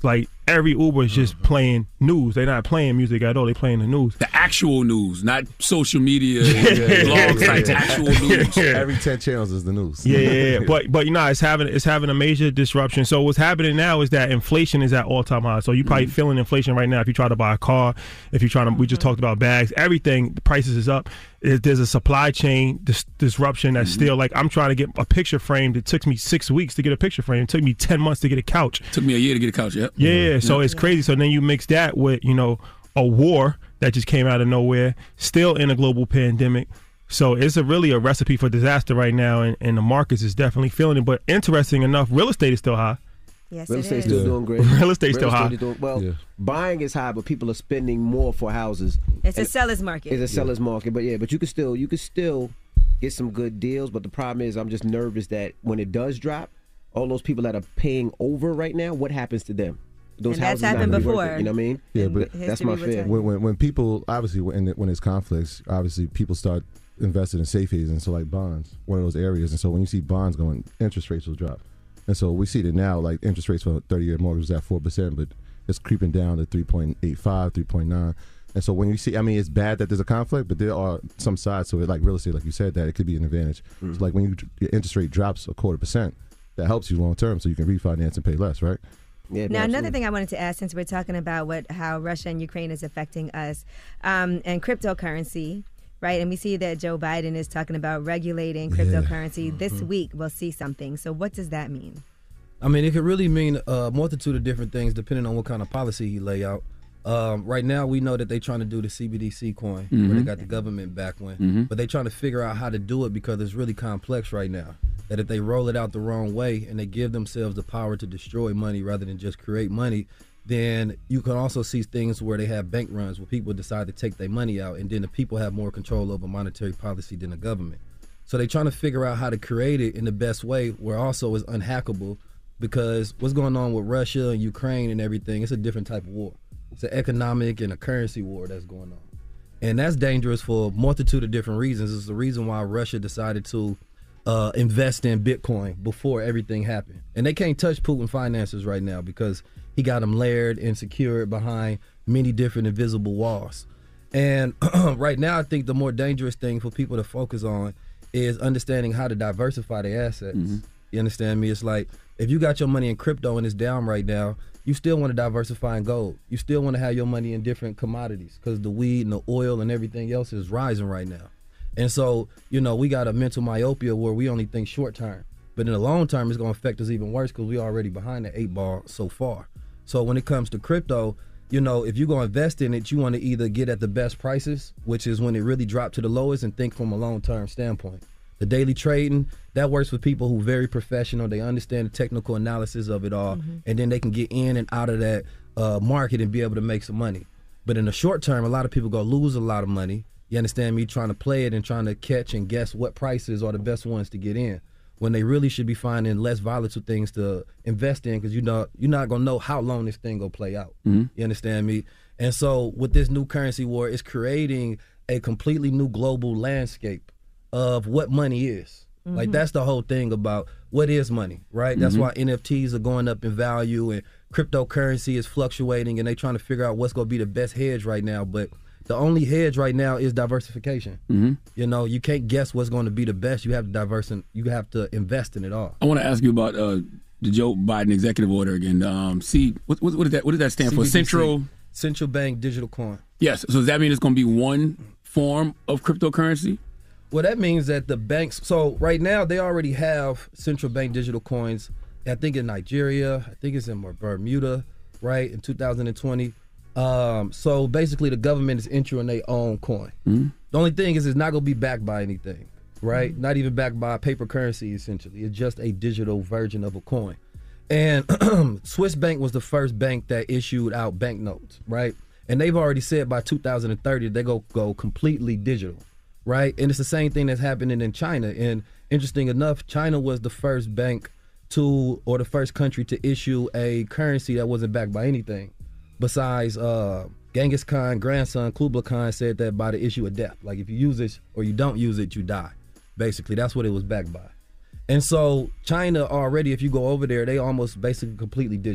Like every Uber is just playing news. They're not playing music at all. They're playing the news. The actual news, not social media, blog sites. Actual news. Every ten channels is the news. Yeah, yeah, yeah. but but you know it's having it's having a major disruption. So what's happening now is that inflation is at all time highs. So you're probably mm-hmm. feeling inflation right now. If you try to buy a car, if you're trying to, we just talked about bags. Everything, the prices is up. There's a supply chain dis- disruption that's mm-hmm. still like I'm trying to get a picture frame. It took me six weeks to get a picture frame. It took me ten months to get a couch. Took me a year to get a couch. Yep. Yeah. Mm-hmm. So yep. it's crazy. So then you mix that with you know a war that just came out of nowhere, still in a global pandemic. So it's a really a recipe for disaster right now, and, and the markets is definitely feeling it. But interesting enough, real estate is still high. Yes, real it estate's is. still Yeah. doing great. Real estate's still high. estate is doing- well, Yeah. buying is high, but people are spending more for houses. It's a And seller's market. It's a seller's market, but yeah, but you can still you can still get some good deals. But the problem is, I'm just nervous that when it does drop, all those people that are paying over right now, what happens to them? Those And that's houses not happened gonna be worth before. it, you know what I mean? Yeah, but that's my fear. When, when when people obviously when when there's conflicts, obviously people start investing in safe havens, and so like bonds, one of those areas. And so when you see bonds going, interest rates will drop. And so we see that now, like interest rates for a thirty-year mortgage was at four percent, but it's creeping down to three point eight five, three point nine. And so when you see, I mean, it's bad that there's a conflict, but there are some sides to it, like real estate, like you said, that it could be an advantage. Mm-hmm. So like when you, your interest rate drops a quarter percent, that helps you long term, so you can refinance and pay less, right? Yeah, now, another thing I wanted to ask, since we're talking about what how Russia and Ukraine is affecting us, um, and cryptocurrency, right? And we see that Joe Biden is talking about regulating cryptocurrency. Yeah. This Mhm. week, we'll see something. So what does that mean? I mean, it could really mean a multitude of different things depending on what kind of policy he lay out. Um, right now, we know that they're trying to do the C B D C coin, where they Mhm. got the government back one, Mhm. but they're trying to figure out how to do it because it's really complex right now. That if they roll it out the wrong way and they give themselves the power to destroy money rather than just create money, then you can also see things where they have bank runs where people decide to take their money out, and then the people have more control over monetary policy than the government. So they're trying to figure out how to create it in the best way where also is unhackable, because what's going on with Russia and Ukraine and everything, it's a different type of war. It's an economic and a currency war that's going on. And that's dangerous for a multitude of different reasons. It's the reason why Russia decided to uh, invest in Bitcoin before everything happened. And they can't touch Putin finances right now because he got them layered and secured behind many different invisible walls. And right now, I think the more dangerous thing for people to focus on is understanding how to diversify their assets. Mm-hmm. You understand me? It's like, if you got your money in crypto and it's down right now, you still want to diversify in gold. You still want to have your money in different commodities because the weed and the oil and everything else is rising right now. And so, you know, we got a mental myopia where we only think short term. But in the long term, it's going to affect us even worse because we're already behind the eight ball so far. So when it comes to crypto, you know, if you're going to invest in it, you want to either get at the best prices, which is when it really dropped to the lowest, and think from a long-term standpoint. The daily trading, that works for people who are very professional. They understand the technical analysis of it all, mm-hmm. and then they can get in and out of that uh, market and be able to make some money. But in the short term, a lot of people go lose a lot of money. You understand me? Trying to play it and trying to catch and guess what prices are the best ones to get in, when they really should be finding less volatile things to invest in, because you know you're not gonna know how long this thing gonna play out. Mm-hmm. You understand me? And so with this new currency war, it's creating a completely new global landscape of what money is. Mm-hmm. Like, that's the whole thing about what is money, right? Mm-hmm. That's why N F Ts are going up in value and cryptocurrency is fluctuating, and they trying to figure out what's gonna be the best hedge right now. But the only hedge right now is diversification. Mm-hmm. You know, you can't guess what's going to be the best. You have to diverse and you have to invest in it all. I want to ask you about uh, the Joe Biden executive order again. Um, C, what, what, what, does that, what does that stand C B D C, for? Central Central Bank Digital Coin. Yes. So does that mean it's going to be one form of cryptocurrency? Well, that means that the banks. So right now they already have central bank digital coins. I think in Nigeria. I think it's in Bermuda, right? In two thousand twenty. Um, so basically the government is entering their own coin. Mm-hmm. The only thing is it's not going to be backed by anything, right? Mm-hmm. Not even backed by paper currency, essentially. It's just a digital version of a coin. And Swiss Bank was the first bank that issued out banknotes, right? And they've already said by two thousand thirty they're going to go completely digital, right? And it's the same thing that's happening in China. And interesting enough, China was the first bank to, or the first country to issue a currency that wasn't backed by anything. Besides, uh, Genghis Khan, grandson, Kublai Khan said that by the issue of death. Like, if you use it or you don't use it, you die. Basically, that's what it was backed by. And so China already, if you go over there, they almost basically completely digital.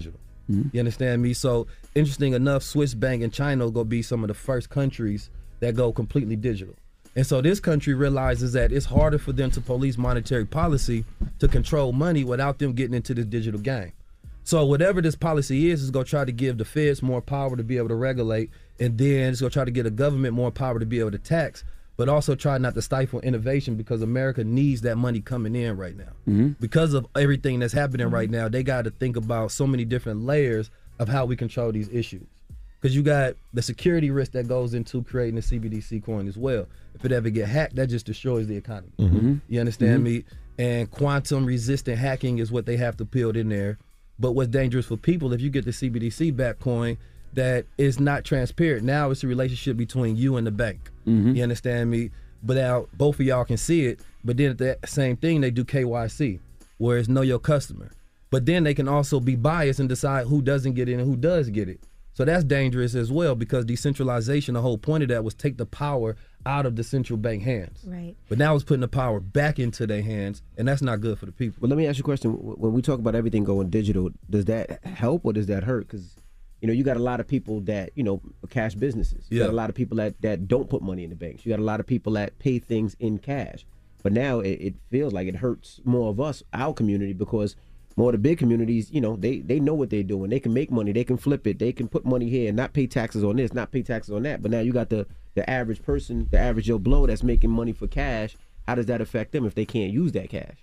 Mm-hmm. You understand me? So interesting enough, Swiss Bank and China are gonna be some of the first countries that go completely digital. And so this country realizes that it's harder for them to police monetary policy to control money without them getting into this digital game. So whatever this policy is, is going to try to give the feds more power to be able to regulate, and then it's going to try to give the government more power to be able to tax, but also try not to stifle innovation because America needs that money coming in right now. Mm-hmm. Because of everything that's happening right now, they got to think about so many different layers of how we control these issues. Because you got the security risk that goes into creating a C B D C coin as well. If it ever get hacked, that just destroys the economy. Mm-hmm. You understand Mm-hmm. me? And quantum resistant hacking is what they have to build in there. But what's dangerous for people, if you get the C B D C backed coin, that is not transparent. Now it's a relationship between you and the bank. Mm-hmm. You understand me? But now both of y'all can see it. But then at that same thing, they do K Y C, where it's know your customer. But then they can also be biased and decide who doesn't get it and who does get it. So that's dangerous as well, because decentralization, the whole point of that was take the power out of the central bank hands. Right. But now it's putting the power back into their hands, and that's not good for the people. But let me ask you a question. When we talk about everything going digital, does that help or does that hurt? Because, you know, you got a lot of people that, you know, cash businesses. You Yeah. got a lot of people that, that don't put money in the banks. You got a lot of people that pay things in cash. But now it, it feels like it hurts more of us, our community, because more of the big communities, you know, they, they know what they're doing. They can make money. They can flip it. They can put money here and not pay taxes on this, not pay taxes on that. But now you got the, the average person, the average Joe Blow that's making money for cash. How does that affect them if they can't use that cash?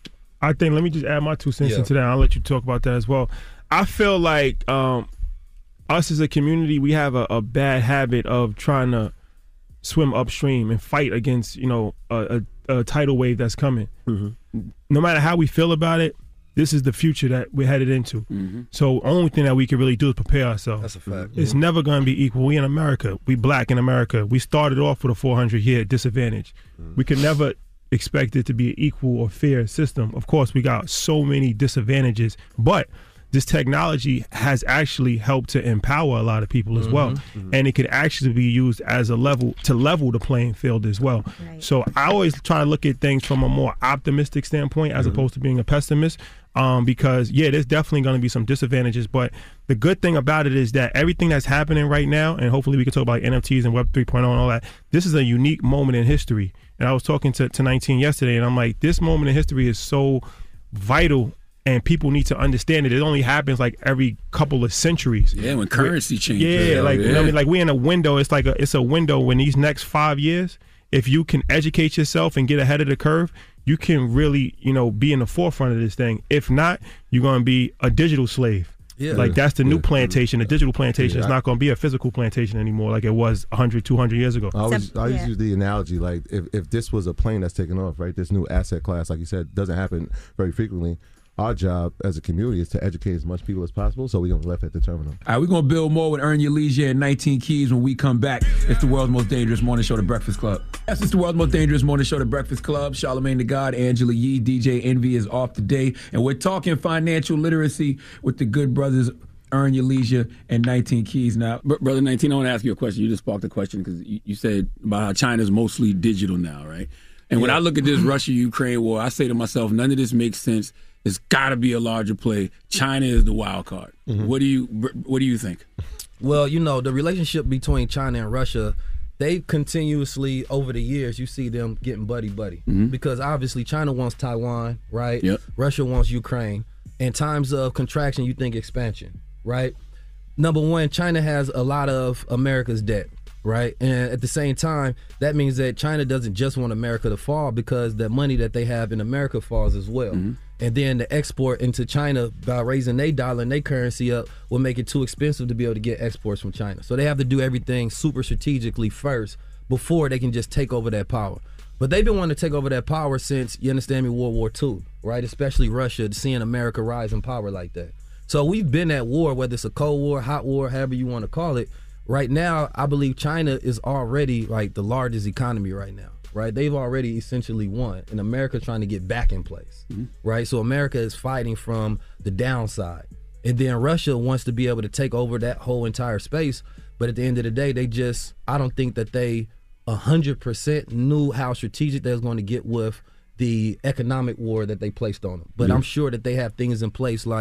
I think, let me just add my two cents Yeah. into that. I'll let you talk about that as well. I feel like um, us as a community, we have a, a bad habit of trying to swim upstream and fight against, you know, a, a, a tidal wave that's coming. Mm-hmm. No matter how we feel about it, this is the future that we're headed into. Mm-hmm. So only thing that we can really do is prepare ourselves. That's a fact. It's never going to be equal. We in America. We black in America. We started off with a four hundred year disadvantage. Mm-hmm. We can never expect it to be an equal or fair system. Of course, we got so many disadvantages, but this technology has actually helped to empower a lot of people as well. Mm-hmm. And it could actually be used as a level to level the playing field as well. Right. So I always try to look at things from a more optimistic standpoint as Mm-hmm. opposed to being a pessimist. Um, because yeah, there's definitely going to be some disadvantages, but the good thing about it is that everything that's happening right now, and hopefully we can talk about like N F Ts and Web three point oh and all that, this is a unique moment in history. And I was talking to, to nineteen yesterday, and I'm like, this moment in history is so vital, and people need to understand it. It only happens like every couple of centuries. Yeah, when currency changes. Yeah, like yeah. you know what I mean, like we're in a window. It's like a, it's a window when these next five years, if you can educate yourself and get ahead of the curve, you can really, you know, be in the forefront of this thing. If not, you're going to be a digital slave. Yeah. Like that's the new Yeah. plantation. The digital plantation Yeah, is I- not going to be a physical plantation anymore like it was one hundred, two hundred years ago. I always, Except- I always yeah. use the analogy like if, if this was a plane that's taking off, right? This new asset class, like you said, doesn't happen very frequently. Our job as a community is to educate as much people as possible so we don't left at the terminal. All right, we're going to build more with Earn Your Leisure and nineteen Keys when we come back. It's the world's most dangerous morning show, The Breakfast Club. Yes, it's the world's most dangerous morning show, The Breakfast Club. Charlamagne the God, Angela Yee, D J Envy is off today. And we're talking financial literacy with the good brothers, Earn Your Leisure and nineteen Keys. Now, Br- Brother nineteen, I want to ask you a question. You just sparked a question because you, you said about how China's mostly digital now, right? And when I look at this Russia-Ukraine war, I say to myself, none of this makes sense. It's got to be a larger play. China is the wild card. Mm-hmm. What do you What do you think? Well, you know, the relationship between China and Russia, they continuously, over the years, you see them getting buddy-buddy. Mm-hmm. Because obviously China wants Taiwan, right? Yep. Russia wants Ukraine. In times of contraction, you think expansion, right? Number one, China has a lot of America's debt, right? And at the same time, that means that China doesn't just want America to fall because the money that they have in America falls as well. Mm-hmm. And then the export into China by raising their dollar and their currency up will make it too expensive to be able to get exports from China. So they have to do everything super strategically first before they can just take over that power. But they've been wanting to take over that power since, you understand me, World War Two, right? Especially Russia, seeing America rise in power like that. So we've been at war, whether it's a Cold War, hot war, however you want to call it. Right now, I believe China is already like the largest economy right now, right? They've already essentially won, and America's trying to get back in place, Mm-hmm. right? So America is fighting from the downside. And then Russia wants to be able to take over that whole entire space. But at the end of the day, they just, I don't think that they one hundred percent knew how strategic they was going to get with the economic war that they placed on them. But Yeah. I'm sure that they have things in place like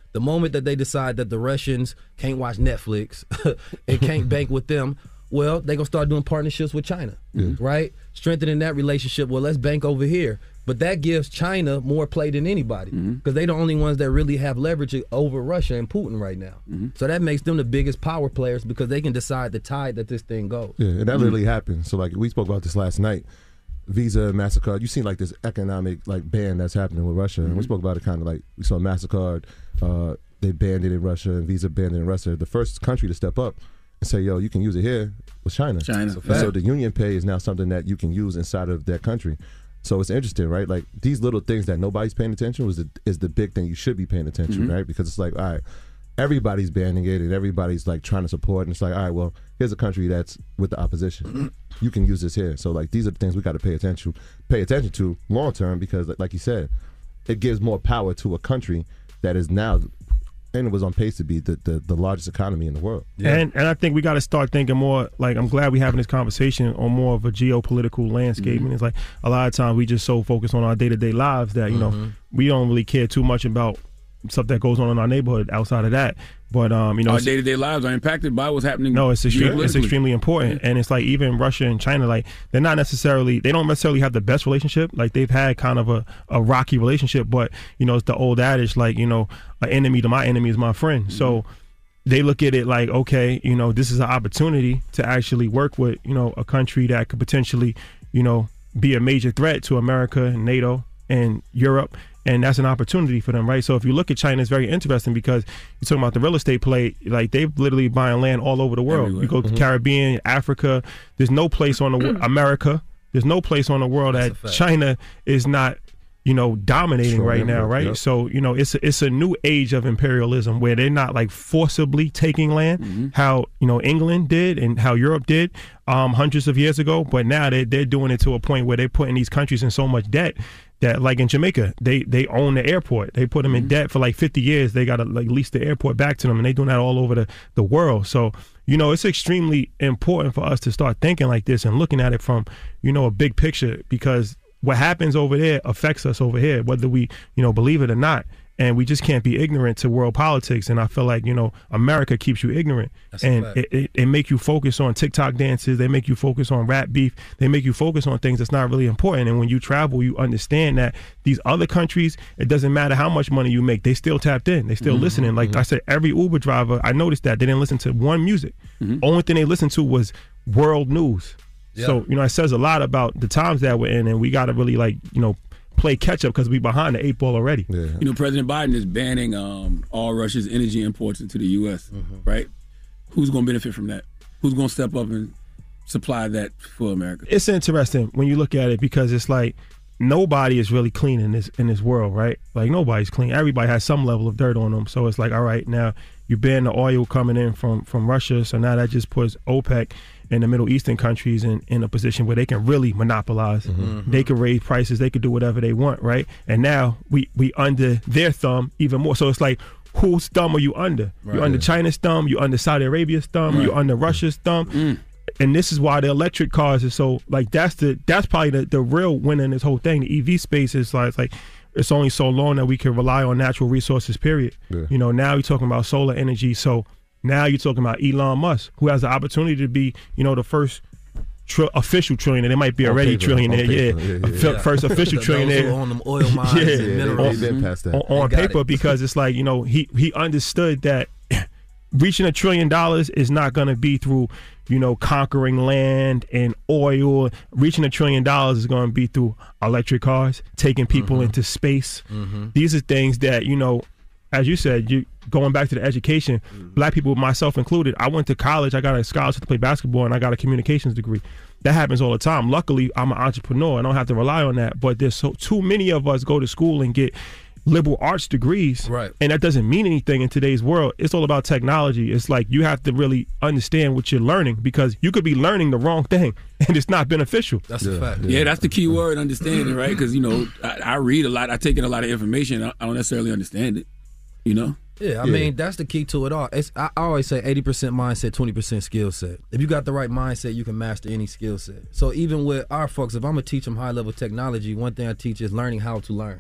The moment that they decide that the Russians can't watch Netflix and can't bank with them, well, they're going to start doing partnerships with China, yeah. right? Strengthening that relationship. Well, let's bank over here. But that gives China more play than anybody because mm-hmm. they're the only ones that really have leverage over Russia and Putin right now. Mm-hmm. So that makes them the biggest power players because they can decide the tide that this thing goes. Yeah, and that mm-hmm. really happened. So, like, we spoke about this last night. Visa, MasterCard, you've seen, like, this economic, like, ban that's happening with Russia. Mm-hmm. And we spoke about it kind of like, we saw MasterCard, uh, they banned it in Russia, and Visa banned it in Russia. The first country to step up and say, yo, you can use it here was China. China. And so the Union Pay is now something that you can use inside of that country. So it's interesting, right? Like, these little things that nobody's paying attention was the, is the big thing you should be paying attention, mm-hmm. right? Because it's like, all right, everybody's banning it and everybody's like trying to support, and it's like, all right, well, here's a country that's with the opposition. You can use this here. So, like, these are the things we got to pay attention pay attention to long term because, like you said, it gives more power to a country that is now, and it was on pace to be the, the, the largest economy in the world. Yeah. And and I think we got to start thinking more, like, I'm glad we're having this conversation on more of a geopolitical landscape. Mm-hmm. And it's like a lot of times we just so focused on our day-to-day lives that, you mm-hmm. know, we don't really care too much about stuff that goes on in our neighborhood outside of that. But, um, you know, our day-to-day lives are impacted by what's happening. No, it's extremely, it's extremely important. Yeah. And it's like even Russia and China, like, they're not necessarily, they don't necessarily have the best relationship. Like, they've had kind of a, a rocky relationship, but, you know, it's the old adage, like, you know, an enemy to my enemy is my friend. Mm-hmm. So they look at it like, okay, you know, this is an opportunity to actually work with, you know, a country that could potentially, you know, be a major threat to America and NATO and Europe. And that's an opportunity for them, right? So if you look at China, it's very interesting because you're talking about the real estate play. Like, they're literally buying land all over the world. Everywhere. You go to mm-hmm. Caribbean, Africa. There's no place on the America. There's no place on the world that's that China is not, you know, dominating sure, right now, right? Yep. So, you know, it's a, it's a new age of imperialism where they're not like forcibly taking land, mm-hmm. how, you know, England did and how Europe did um, hundreds of years ago. But now they they're doing it to a point where they're putting these countries in so much debt that, like in Jamaica, they they own the airport. They put them in mm-hmm. debt for like fifty years. They got to like lease the airport back to them, and they're doing that all over the, the world. So, you know, it's extremely important for us to start thinking like this and looking at it from, you know, a big picture, because what happens over there affects us over here, whether we, you know, believe it or not. And we just can't be ignorant to world politics. And I feel like, you know, America keeps you ignorant. That's and it, it, it make you focus on TikTok dances. They make you focus on rap beef. They make you focus on things that's not really important. And when you travel, you understand that these other countries, it doesn't matter how much money you make. They still tapped in. They still mm-hmm, listening. Like mm-hmm. I said, every Uber driver, I noticed that they didn't listen to one music. Mm-hmm. Only thing they listened to was world news. Yeah. So, you know, it says a lot about the times that we're in, and we got to really, like, you know, play catch up because we behind the eight ball already. Yeah. You know, President Biden is banning um, all Russia's energy imports into the U S, mm-hmm. right? Who's going to benefit from that? Who's going to step up and supply that for America? It's interesting when you look at it because it's like nobody is really clean in this in this world, right? Like, nobody's clean. Everybody has some level of dirt on them. So it's like, all right, now you ban the oil coming in from, from Russia, so now that just puts OPEC and the Middle Eastern countries in, in a position where they can really monopolize. Mm-hmm. They can raise prices. They can do whatever they want, right? And now we we under their thumb even more. So it's like, whose thumb are you under? Right. You're under China's thumb. You're under Saudi Arabia's thumb. Right. You're under Russia's thumb. Mm. And this is why the electric cars are so, like, that's the that's probably the, the real winner in this whole thing. The E V space is like, like it's only so long that we can rely on natural resources, period. Yeah. You know, now you're talking about solar energy. So now you're talking about Elon Musk, who has the opportunity to be, you know, the first tri- official trillionaire. They might be already paper, trillionaire, yeah. Yeah, yeah, yeah. First official trillionaire. On them oil mines yeah. and minerals. On, on, on paper, it. Because it's like, you know, he, he understood that reaching a trillion dollars is not going to be through, you know, conquering land and oil. Reaching a trillion dollars is going to be through electric cars, taking people mm-hmm. into space. Mm-hmm. These are things that, you know, as you said, you going back to the education, mm-hmm. black people, myself included, I went to college, I got a scholarship to play basketball, and I got a communications degree. That happens all the time. Luckily, I'm an entrepreneur. I don't have to rely on that. But there's so too many of us go to school and get liberal arts degrees, right? And that doesn't mean anything in today's world. It's all about technology. It's like you have to really understand what you're learning, because you could be learning the wrong thing and it's not beneficial. That's yeah, a fact. Yeah. yeah, that's the key word, understanding, right? Because, you know, I, I read a lot. I take in a lot of information. I, I don't necessarily understand it, you know? Yeah, I yeah. mean, that's the key to it all. It's, I always say eighty percent mindset, twenty percent skill set. If you got the right mindset, you can master any skill set. So even with our folks, if I'm going to teach them high-level technology, one thing I teach is learning how to learn.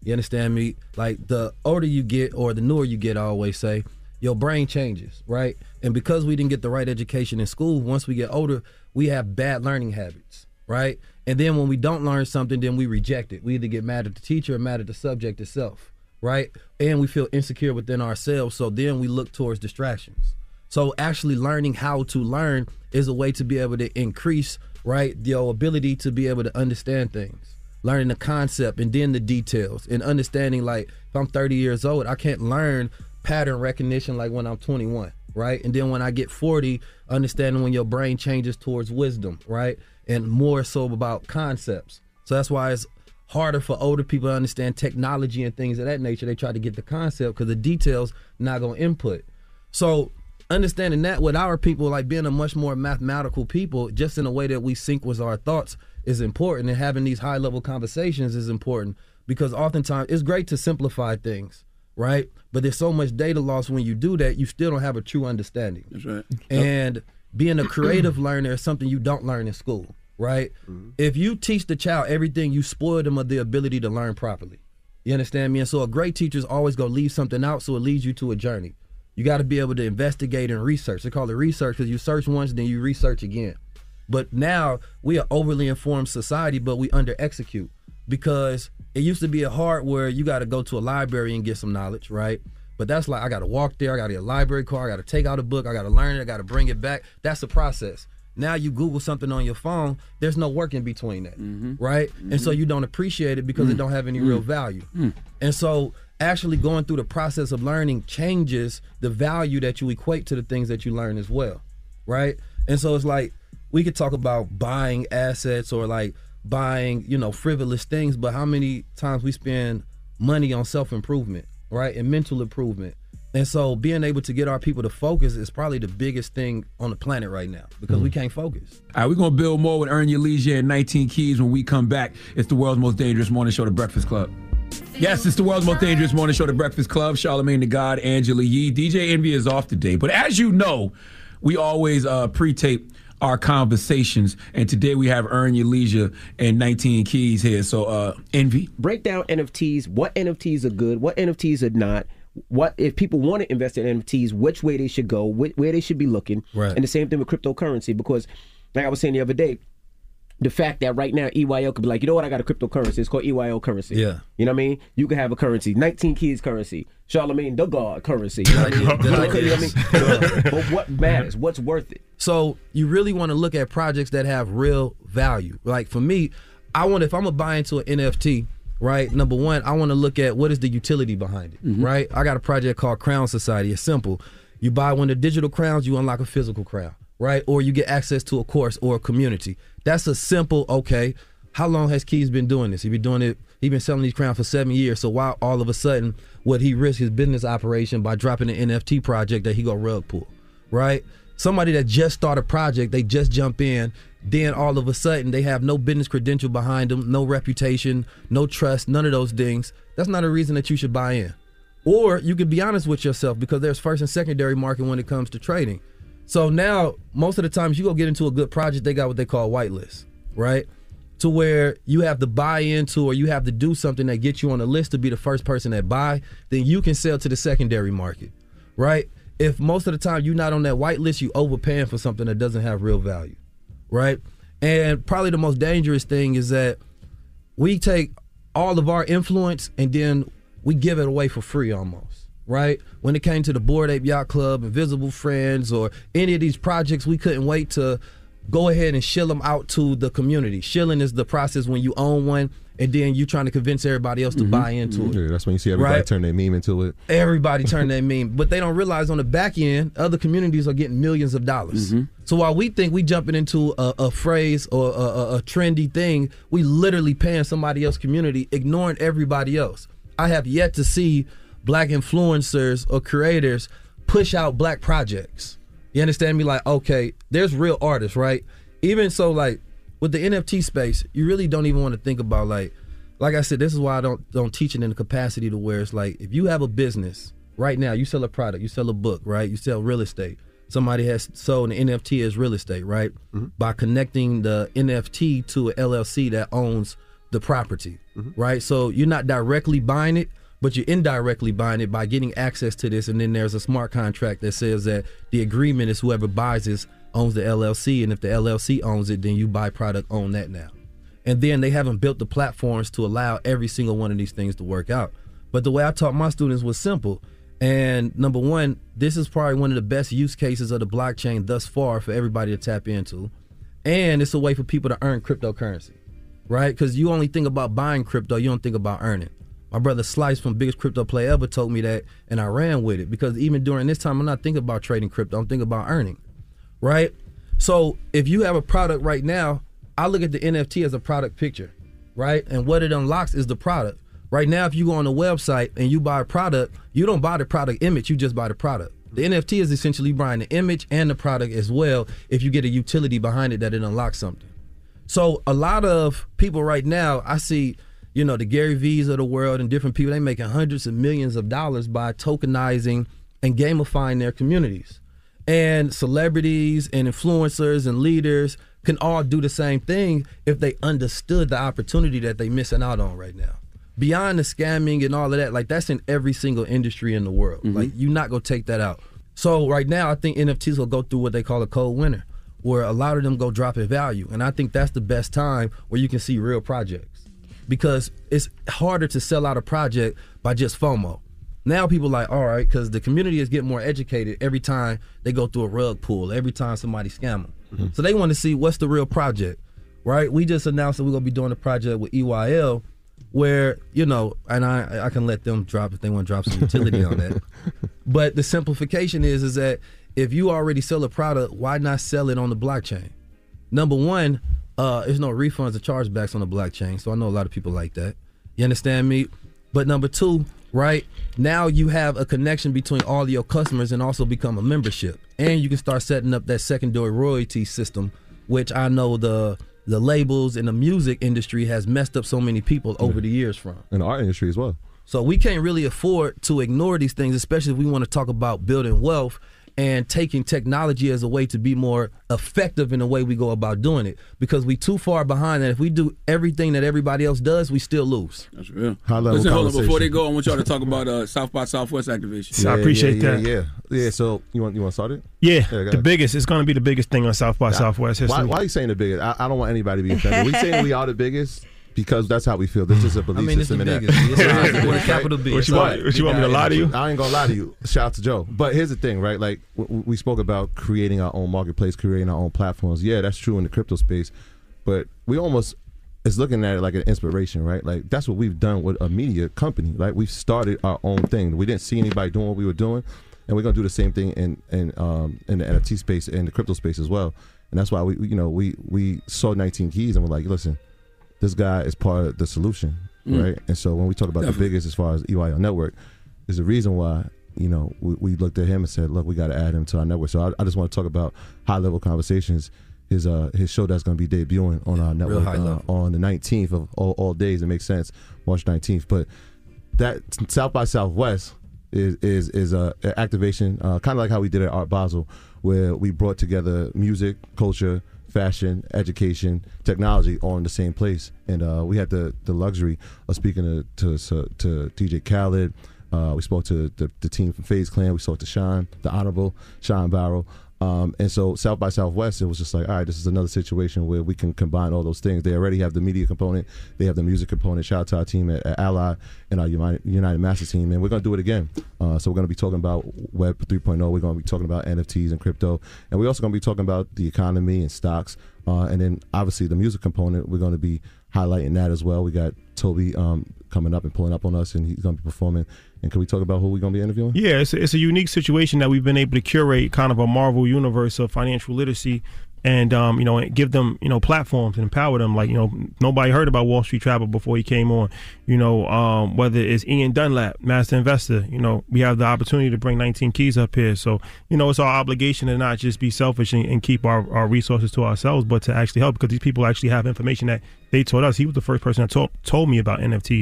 You understand me? Like the older you get or the newer you get, I always say, your brain changes, right? And because we didn't get the right education in school, once we get older, we have bad learning habits, right? And then when we don't learn something, then we reject it. We either get mad at the teacher or mad at the subject itself, right? And we feel insecure within ourselves, so then we look towards distractions. So actually learning how to learn is a way to be able to increase, right, your ability to be able to understand things. Learning the concept and then the details and understanding, like, if I'm thirty years old, I can't learn pattern recognition like when I'm twenty-one, right? And then when I get forty, understanding when your brain changes towards wisdom, right? And more so about concepts. So that's why it's harder for older people to understand technology and things of that nature. They try to get the concept because the details not going to input. So understanding that with our people, like being a much more mathematical people, just in a way that we sync with our thoughts is important, and having these high level conversations is important because oftentimes it's great to simplify things, right? But there's so much data loss when you do that, you still don't have a true understanding. That's right. And being a creative learner is something you don't learn in school, right? Mm-hmm. If you teach the child everything, you spoil them of the ability to learn properly. You understand me? And so a great teacher is always going to leave something out, so it leads you to a journey. You got to be able to investigate and research. They call it research because you search once, then you research again. But now we are overly informed society, but we under execute because it used to be a hard where you got to go to a library and get some knowledge, right? But that's like, I got to walk there, I got to get a library card, I got to take out a book, I got to learn it, I got to bring it back. That's the process. Now you Google something on your phone, there's no work in between that, mm-hmm. right? Mm-hmm. And so you don't appreciate it because mm-hmm. it don't have any mm-hmm. real value. Mm-hmm. And so actually going through the process of learning changes the value that you equate to the things that you learn as well, right? And so it's like, we could talk about buying assets or like buying, you know, frivolous things, but how many times we spend money on self-improvement, right? And mental improvement. And so being able to get our people to focus is probably the biggest thing on the planet right now because mm. we can't focus. All right, we're going to build more with Earn Your Leisure and nineteen Keys when we come back. It's the world's most dangerous morning show, The Breakfast Club. Yes, it's the world's most dangerous morning show, The Breakfast Club. Charlamagne the God, Angela Yee. D J Envy is off today. But as you know, we always uh, pre-tape our conversations, and today we have Earn Your Leisure and nineteen Keys here. So, uh, Envy. Break down N F Ts, what N F Ts are good, what N F Ts are not, what if people want to invest in N F Ts, which way they should go, wh- where they should be looking, right. And the same thing with cryptocurrency, because like I was saying the other day, the fact that right now E Y O could be like, you know what, I got a cryptocurrency, it's called E Y O currency. Yeah. You know what I mean? You can have a currency, nineteen Keys currency, Charlamagne the God currency. You know what I mean? Good you know what I mean? But what matters? What's worth it? So you really want to look at projects that have real value. Like for me, I want, if I'm gonna buy into an N F T, right? Number one, I want to look at what is the utility behind it, mm-hmm. right? I got a project called Crown Society. It's simple. You buy one of the digital crowns, you unlock a physical crown, right? Or you get access to a course or a community. That's a simple, okay, how long has Keys been doing this? He's been doing it, he's been selling these crowns for seven years. So why all of a sudden would he risk his business operation by dropping an N F T project that he go rug pull, right? Somebody that just started a project, they just jump in, then all of a sudden they have no business credential behind them, no reputation, no trust, none of those things. That's not a reason that you should buy in. Or you could be honest with yourself because there's first and secondary market when it comes to trading. So now, most of the times you go get into a good project, they got what they call whitelist, right? To where you have to buy into or you have to do something that gets you on the list to be the first person that buy, then you can sell to the secondary market, right? If most of the time you're not on that whitelist, you overpaying for something that doesn't have real value, right? And probably the most dangerous thing is that we take all of our influence and then we give it away for free almost, right? When it came to the Bored Ape Yacht Club, Invisible Friends, or any of these projects, we couldn't wait to go ahead and shill them out to the community. Shilling is the process when you own one and then you trying to convince everybody else to mm-hmm. buy into mm-hmm. it. Yeah, that's when you see everybody right? turn their meme into it. Everybody turn their meme. But they don't realize on the back end, other communities are getting millions of dollars. Mm-hmm. So while we think we jumping into a, a phrase or a, a, a trendy thing, we literally paying somebody else's community, ignoring everybody else. I have yet to see black influencers or creators push out black projects. You understand me? Like, okay, there's real artists, right? Even so, like, with the N F T space, you really don't even want to think about, like, like I said, this is why I don't don't teach it in the capacity to where it's like, if you have a business right now, you sell a product, you sell a book, right? You sell real estate. Somebody has sold an N F T as real estate, right? Mm-hmm. By connecting the N F T to an L L C that owns the property, mm-hmm. right? So you're not directly buying it, but you're indirectly buying it by getting access to this. And then there's a smart contract that says that the agreement is whoever buys this owns the L L C. And if the L L C owns it, then you buy product on that now. And then they haven't built the platforms to allow every single one of these things to work out. But the way I taught my students was simple. And number one, this is probably one of the best use cases of the blockchain thus far for everybody to tap into. And it's a way for people to earn cryptocurrency, right? Because you only think about buying crypto, you don't think about earning. My brother Slice from Biggest Crypto Play Ever told me that, and I ran with it. Because even during this time, I'm not thinking about trading crypto, I'm thinking about earning, right? So if you have a product right now, I look at the N F T as a product picture, right? And what it unlocks is the product. Right now, if you go on the website and you buy a product, you don't buy the product image, you just buy the product. The N F T is essentially buying the image and the product as well if you get a utility behind it that it unlocks something. So a lot of people right now, I see, you know, the Gary V's of the world and different people, they making hundreds of millions of dollars by tokenizing and gamifying their communities. And celebrities and influencers and leaders can all do the same thing if they understood the opportunity that they're missing out on right now. Beyond the scamming and all of that, like that's in every single industry in the world. Mm-hmm. Like you're not gonna take that out. So right now, I think N F Ts will go through what they call a cold winter, where a lot of them go drop in value. And I think that's the best time where you can see real projects, because it's harder to sell out a project by just FOMO. Now people are like, all right, because the community is getting more educated every time they go through a rug pull, every time somebody scam them. Mm-hmm. So they want to see what's the real project, right? We just announced that we're gonna be doing a project with E Y L, where, you know, and I I can let them drop if they want to drop some utility on that. But the simplification is is that if you already sell a product, why not sell it on the blockchain? Number one, uh, there's no refunds or chargebacks on the blockchain, so I know a lot of people like that. You understand me? But number two, right, now you have a connection between all of your customers and also become a membership. And you can start setting up that secondary royalty system, which I know the the labels and the music industry has messed up so many people over the years from. And the art industry as well. So we can't really afford to ignore these things, especially if we want to talk about building wealth and taking technology as a way to be more effective in the way we go about doing it, because we too far behind that. If we do everything that everybody else does, we still lose. That's real. High level Listen, hold on, before they conversation. go, I want y'all to talk about uh, South by Southwest activation. So I appreciate yeah, that. Yeah, yeah, yeah. So you want you want to start it? Yeah, Yeah, go the ahead. biggest. It's going to be the biggest thing on South by Nah, Southwest history. Why, why are you saying the biggest? I, I don't want anybody to be offended. We saying we are the biggest because that's how we feel. This is a belief I mean, it's system the in biggest. that. It's a- with a capital B. What It's you all want? right. What you want me to lie to you? I ain't gonna lie to you. Shout out to Joe. But here's the thing, right? Like w- we spoke about creating our own marketplace, creating our own platforms. Yeah, that's true in the crypto space, but we almost is looking at it like an inspiration, right? Like that's what we've done with a media company. Like we've started our own thing. We didn't see anybody doing what we were doing, and we're gonna do the same thing in in um, in the N F T space and the crypto space as well. And that's why we, you know, we we saw nineteen Keys and we're like, listen, this guy is part of the solution, Mm. right? And so when we talk about Definitely. the biggest as far as E Y L network, there's a reason why, you know, we, we looked at him and said, look, we got to add him to our network. So I, I just want to talk about high level conversations. His uh his show that's going to be debuting on our network high uh, level. on the nineteenth of all, all days. It makes sense, March nineteenth. But that South by Southwest is is is a, a activation, uh, kind of like how we did at Art Basel, where we brought together music, culture, fashion, education, technology all in the same place. And uh, we had the the luxury of speaking to to, to D J Khaled. Uh, we spoke to the, the team from FaZe Clan. We spoke to Sean, the Honorable Sean Barrow. Um, and so South by Southwest, it was just like, all right, this is another situation where we can combine all those things. They already have the media component. They have the music component. Shout out to our team at, at Ally and our United, United Master team. And we're going to do it again. Uh, so we're going to be talking about Web three point oh. We're going to be talking about N F Ts and crypto. And we're also going to be talking about the economy and stocks. Uh, and then obviously the music component, we're going to be highlighting that as well. We got Toby um, coming up and pulling up on us, and he's going to be performing. And can we talk about who we're going to be interviewing? Yeah, it's a, it's a unique situation that we've been able to curate kind of a Marvel universe of financial literacy and, um, you know, give them, you know, platforms and empower them. Like, you know, nobody heard about Wall Street Travel before he came on, you know, um, whether it's Ian Dunlap, Master Investor, you know, we have the opportunity to bring nineteen Keys up here. So, you know, it's our obligation to not just be selfish and, and keep our, our resources to ourselves, but to actually help, because these people actually have information that they told us. He was the first person that told, told me about N F Ts.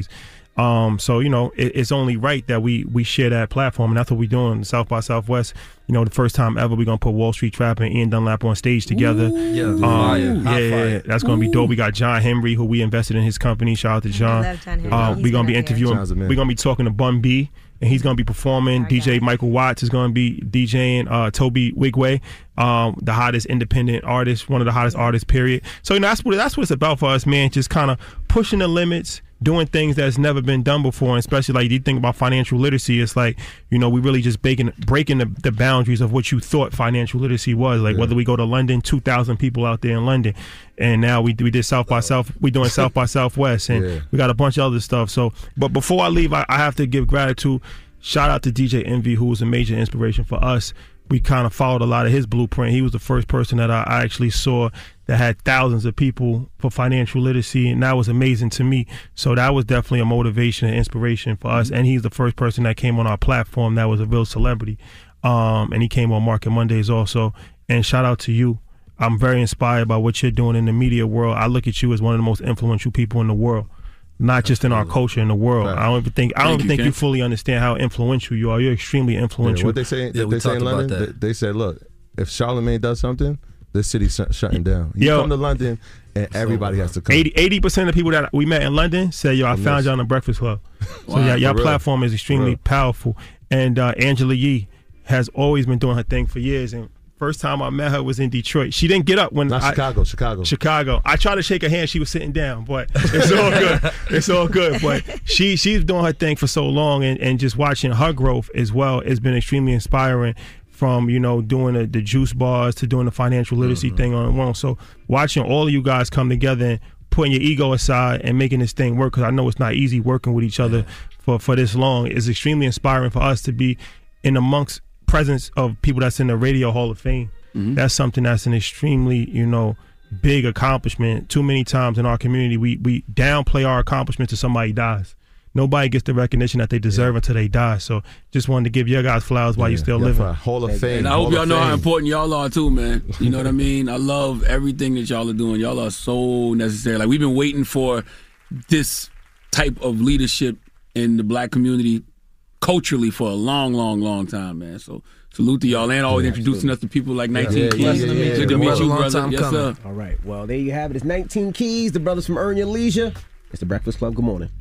Um, so, you know, it, it's only right that we we share that platform, and that's what we're doing. South by Southwest, you know, the first time ever, we're going to put Wall Street Trap and Ian Dunlap on stage together. Ooh. Yeah, um, fire. yeah, yeah, yeah, that's going to be dope. We got John Henry, who we invested in his company. Shout out to John. I love John Henry. Uh, He's we're going to be been interviewing, John's a man. we're going to be talking to Bun B, and he's going to be performing. D J Michael Watts is going to be DJing. Uh, Toby Wigway, um, the hottest independent artist, one of the hottest artists, period. So, you know, that's what, that's what it's about for us, man, just kind of pushing the limits, doing things that's never been done before, and especially like you think about financial literacy, it's like, you know, we really just breaking breaking the, the boundaries of what you thought financial literacy was. Like, yeah. Whether we go to London, two thousand people out there in London, and now we we did South by South, we doing South by Southwest, and yeah. we got a bunch of other stuff. So, but before I leave, I, I have to give gratitude. Shout out to D J Envy, who was a major inspiration for us. We kind of followed a lot of his blueprint. He was the first person that I, I actually saw that had thousands of people for financial literacy, and that was amazing to me. So that was definitely a motivation and inspiration for us. And he's the first person that came on our platform that was a real celebrity. Um, and he came on Market Mondays also. And shout out to you. I'm very inspired by what you're doing in the media world. I look at you as one of the most influential people in the world. Not just in our culture, in the world. Right. I don't even think I don't even think you fully understand how influential you are. You're extremely influential. Yeah, what they say? Yeah, they say in London. They, they said, "Look, if Charlemagne does something, this city's sh- shutting down. You Yo, come to London, and everybody has to come." eighty percent of the people that we met in London said, "Yo, I found this. you on the Breakfast Club." So wow, yeah, your platform is extremely powerful. And uh, Angela Yee has always been doing her thing for years. And first time I met her was in Detroit. She didn't get up when Not I, Chicago, Chicago. Chicago. I tried to shake her hand. She was sitting down, but it's all good. It's all good. But she she's doing her thing for so long, and, and just watching her growth as well has been extremely inspiring. From, you know, doing the, the juice bars to doing the financial literacy mm-hmm. thing on one. So watching all of you guys come together and putting your ego aside and making this thing work, because I know it's not easy working with each other yeah. for, for this long, is extremely inspiring for us to be in amongst presence of people that's in the Radio Hall of Fame. Mm-hmm. That's something that's an extremely, you know, big accomplishment. Too many times in our community, we we downplay our accomplishment till somebody dies. Nobody gets the recognition that they deserve yeah. until they die. So just wanted to give your guys flowers while yeah. you're still yeah, living. Hall of Fame. And I hope Hall y'all know fame. how important y'all are too, man. You know what I mean? I love everything that y'all are doing. Y'all are so necessary. Like, we've been waiting for this type of leadership in the black community culturally for a long, long, long time, man. So salute to y'all, and always yeah, introducing absolutely. us to people like nineteen yeah, Keys. Yeah, yeah, yeah, Good to meet you, brother. Yes, sir. All right. Well, there you have it. It's nineteen Keys, the brothers from Earn Your Leisure. It's the Breakfast Club. Good morning.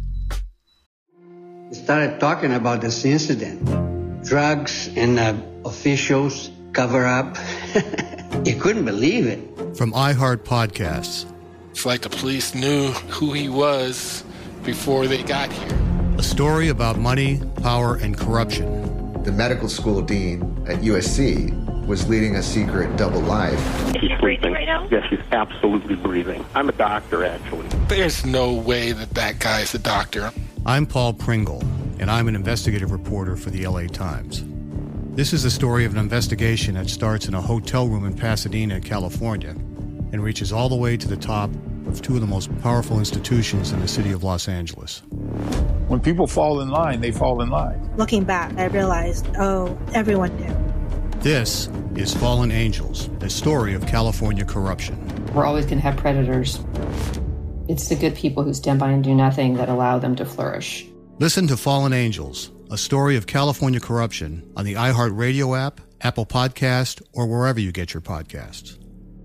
Started talking about this incident. Drugs and uh, officials cover up. You couldn't believe it. From iHeart Podcasts. It's like the police knew who he was before they got here. A story about money, power, and corruption. The medical school dean at U S C was leading a secret double life. She's breathing right now? Yes, she's absolutely breathing. I'm a doctor, actually. There's no way that that guy's a doctor. I'm Paul Pringle, and I'm an investigative reporter for the L A Times. This is the story of an investigation that starts in a hotel room in Pasadena, California, and reaches all the way to the top of two of the most powerful institutions in the city of Los Angeles. When people fall in line, they fall in line. Looking back, I realized, oh, everyone knew. This is Fallen Angels, a story of California corruption. We're always going to have predators. It's the good people who stand by and do nothing that allow them to flourish. Listen to Fallen Angels, a story of California corruption on the iHeartRadio app, Apple Podcast, or wherever you get your podcasts.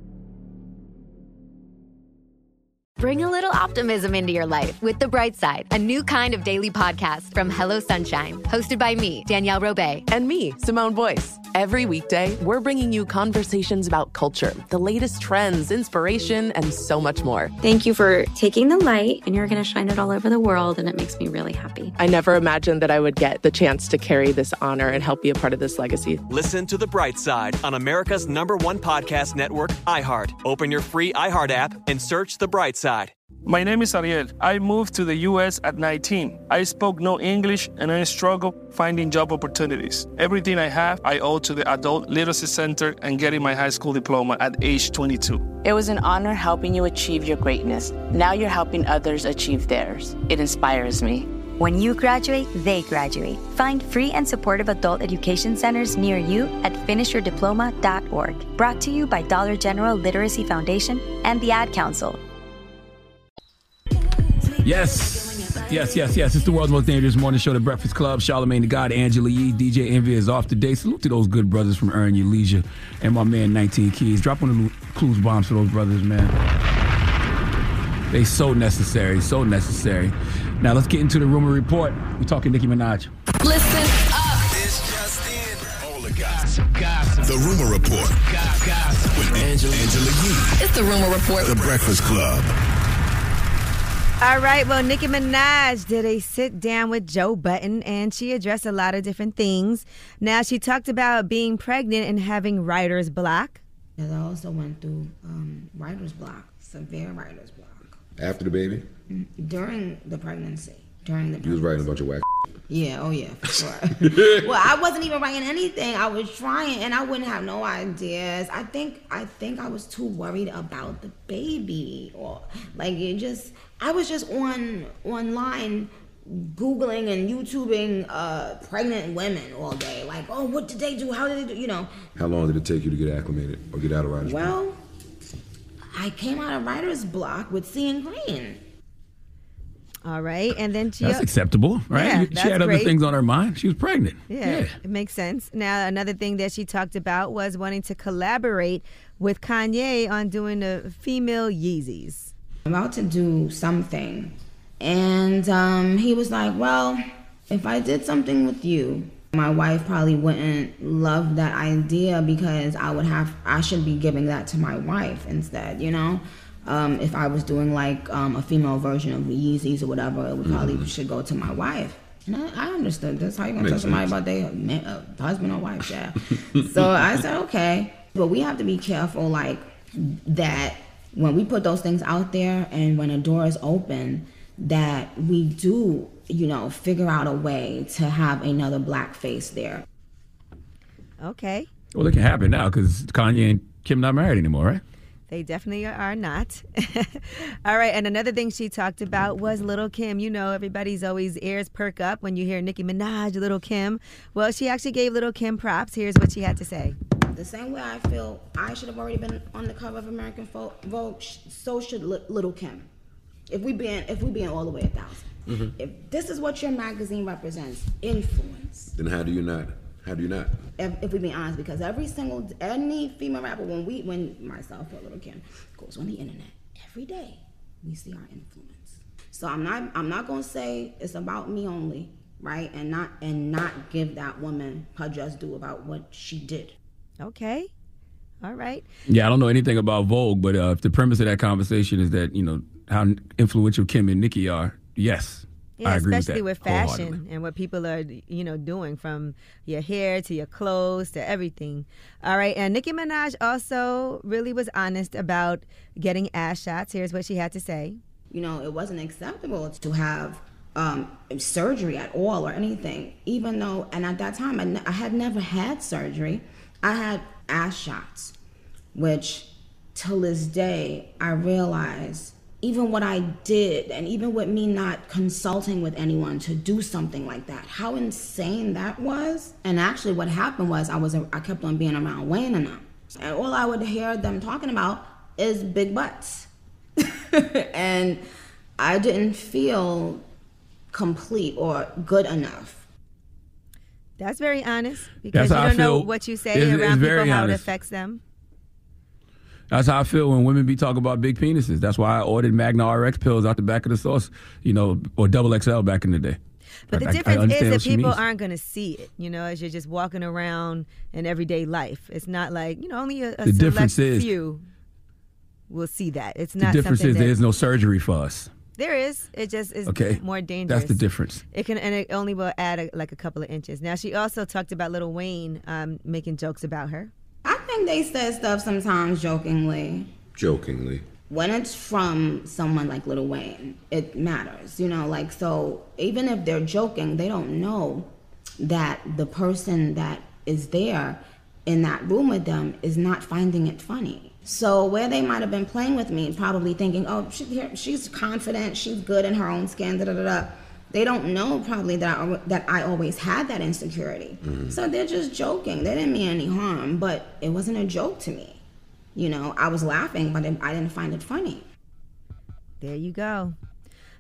Bring a little optimism into your life with The Bright Side, a new kind of daily podcast from Hello Sunshine, hosted by me, Danielle Robay. And me, Simone Boyce. Every weekday, we're bringing you conversations about culture, the latest trends, inspiration, and so much more. Thank you for taking the light, and you're going to shine it all over the world, and it makes me really happy. I never imagined that I would get the chance to carry this honor and help be a part of this legacy. Listen to The Bright Side on America's number one podcast network, iHeart. Open your free iHeart app and search The Bright Side. My name is Ariel. I moved to the U S at nineteen. I spoke no English and I struggled finding job opportunities. Everything I have, I owe to the Adult Literacy Center and getting my high school diploma at age twenty-two. It was an honor helping you achieve your greatness. Now you're helping others achieve theirs. It inspires me. When you graduate, they graduate. Find free and supportive adult education centers near you at finish your diploma dot org. Brought to you by Dollar General Literacy Foundation and the Ad Council. Yes, Yes, yes, yes. It's the world's most dangerous morning show, The Breakfast Club. Charlamagne the God, Angela Yee, D J Envy is off today. Salute to those good brothers from Earn Your Leisure and my man nineteen Keys. Drop one of the clues bombs for those brothers, man. They so necessary, so necessary. Now let's get into the rumor report. We're talking Nicki Minaj. Listen up. This just in. All the gossip, gossip. The rumor report. Gossip, gossip. With Angela, Angela Yee. It's the rumor report. The Breakfast Club. All right, well, Nicki Minaj did a sit down with Joe Budden, and she addressed a lot of different things. Now, she talked about being pregnant and having writer's block. I also went through um, writer's block, severe writer's block. After the baby? During the pregnancy. During the pregnancy. You was writing a bunch of whack. Yeah, oh yeah, for sure. Well, I wasn't even writing anything. I was trying, and I wouldn't have no ideas. I think, I think I was too worried about the baby, or like it just. I was just on online, Googling and YouTubing uh, pregnant women all day. Like, oh, what did they do? How did they do? You know. How long did it take you to get acclimated or get out of writer's block? Well, I came out of writer's block with Seeing Green. All right, and then she... That's acceptable, right? Yeah, she that's had other great. things on her mind. She was pregnant. Yeah, yeah, it makes sense. Now, another thing that she talked about was wanting to collaborate with Kanye on doing the female Yeezys. I'm about to do something, and um, he was like, well, if I did something with you, my wife probably wouldn't love that idea because I would have, I should be giving that to my wife instead, you know? Um, if I was doing like um, a female version of the Yeezys or whatever, it would probably mm-hmm. should go to my wife. And I, I understood. That's how you gonna tell somebody about their uh, husband or wife, yeah. So I said, okay. But we have to be careful, like, that when we put those things out there and when a door is open, that we do, you know, figure out a way to have another black face there. Okay. Well, it can happen now because Kanye and Kim not married anymore, right? They definitely are not. All right, and another thing she talked about was Little Kim. You know, everybody's always ears perk up when you hear Nicki Minaj, Little Kim. Well, she actually gave Little Kim props. Here's what she had to say. The same way I feel I should have already been on the cover of American Vogue, so should Little Kim. If we being if we being all the way a thousand. Mm-hmm. If this is what your magazine represents, influence. Then how do you not? How do you not? If, if we be honest, because every single any female rapper, when we when myself or Little Kim goes on the internet every day, we see our influence. So I'm not I'm not gonna say it's about me only, right? And not and not give that woman her just due about what she did. Okay. All right. Yeah, I don't know anything about Vogue, but uh, if the premise of that conversation is that, you know, how influential Kim and Nicki are, yes, yeah, I agree especially with, with that fashion and what people are, you know, doing, from your hair to your clothes to everything. All right, and Nicki Minaj also really was honest about getting ass shots. Here's what she had to say. You know, it wasn't acceptable to have um, surgery at all or anything, even though, and at that time, I, ne- I had never had surgery. I had ass shots, which till this day, I realize even what I did, and even with me not consulting with anyone to do something like that, how insane that was. And actually what happened was I was I kept on being around Wayne and them. And all I would hear them talking about is big butts. And I didn't feel complete or good enough. That's very honest, because That's you how I don't know feel. what you say It's- it's around very people, how it honest. affects them. That's how I feel when women be talking about big penises. That's why I ordered Magna R X pills out the back of the sauce, you know, or double X L back in the day. But the I- I difference understand is what that she people means. aren't going to see it, you know, as you're just walking around in everyday life. It's not like, you know, only a, a The select difference is- few will see that. It's The not difference something is that, there's no surgery for us. There is. It just is Okay. more dangerous. That's the difference. It can, and it only will add a, like a couple of inches. Now, she also talked about Lil Wayne um, making jokes about her. I think they said stuff sometimes jokingly. Jokingly. When it's from someone like Lil Wayne, it matters, you know, like, so even if they're joking, they don't know that the person that is there in that room with them is not finding it funny. So where they might have been playing with me, probably thinking, oh, she, she's confident, she's good in her own skin, da da da da. They don't know probably that I, that I always had that insecurity. Mm-hmm. So they're just joking. They didn't mean any harm, but it wasn't a joke to me. You know, I was laughing, but I didn't find it funny. There you go.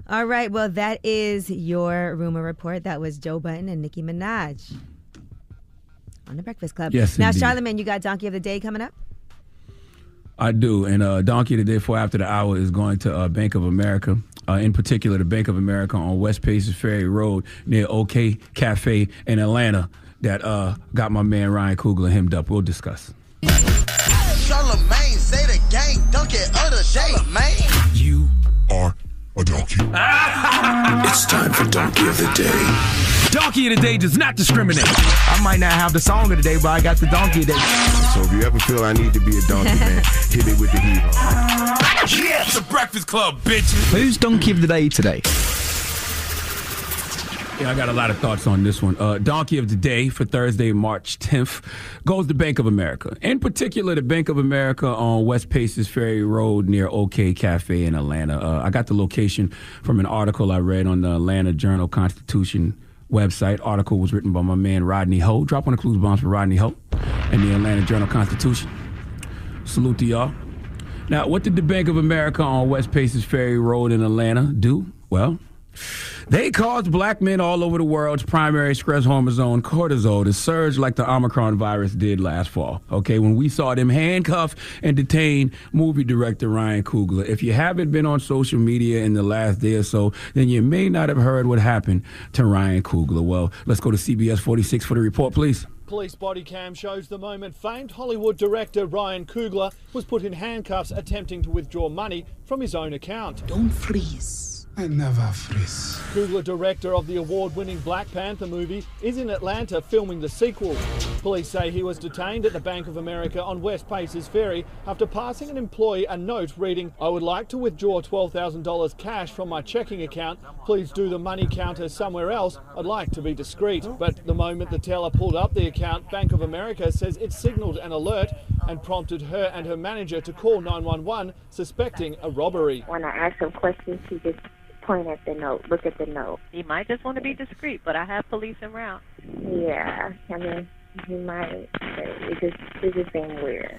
All right. Well, that is your rumor report. That was Joe Budden and Nicki Minaj on the Breakfast Club. Yes, now, indeed. Charlamagne, you got Donkey of the Day coming up? I do. And uh, Donkey of the Day for after the hour is going to uh, Bank of America. Uh, in particular, the Bank of America on West Paces Ferry Road near OK Cafe in Atlanta that uh, got my man Ryan Coogler hemmed up. We'll discuss. Charlamagne, say the gang, donkey of the day, man. You are a donkey. It's time for Donkey of the Day. Donkey of the Day does not discriminate. I might not have the song of the day, but I got the Donkey of the Day. So if you ever feel I need to be a donkey, man, hit me with the heat. Yeah, it's the Breakfast Club, bitches. Who's Donkey of the Day today? Yeah, I got a lot of thoughts on this one. Uh, Donkey of the Day for Thursday, March tenth, goes to Bank of America. In particular, the Bank of America on West Paces Ferry Road near OK Cafe in Atlanta. Uh, I got the location from an article I read on the Atlanta Journal-Constitution website. Article was written by my man Rodney Ho. Drop on the clues bombs for Rodney Ho and the Atlanta Journal-Constitution. Salute to y'all. Now, what did the Bank of America on West Paces Ferry Road in Atlanta do? Well, they caused black men all over the world's primary stress hormone, cortisol, to surge like the Omicron virus did last fall. Okay, when we saw them handcuff and detain movie director Ryan Coogler. If you haven't been on social media in the last day or so, then you may not have heard what happened to Ryan Coogler. Well, let's go to C B S forty-six for the report, please. Police body cam shows the moment famed Hollywood director Ryan Coogler was put in handcuffs attempting to withdraw money from his own account. Don't freeze. I never freeze. Coogler, director of the award-winning Black Panther movie, is in Atlanta filming the sequel. Police say he was detained at the Bank of America on West Paces Ferry after passing an employee a note reading, "I would like to withdraw twelve thousand dollars cash from my checking account. Please do the money counter somewhere else. I'd like to be discreet." But the moment the teller pulled up the account, Bank of America says it signaled an alert and prompted her and her manager to call nine one one, suspecting a robbery. When I ask him questions, he just point at the note, look at the note. He might just want to be discreet, but I have police en route. Yeah, I mean, he might, but it just, it just seemed weird.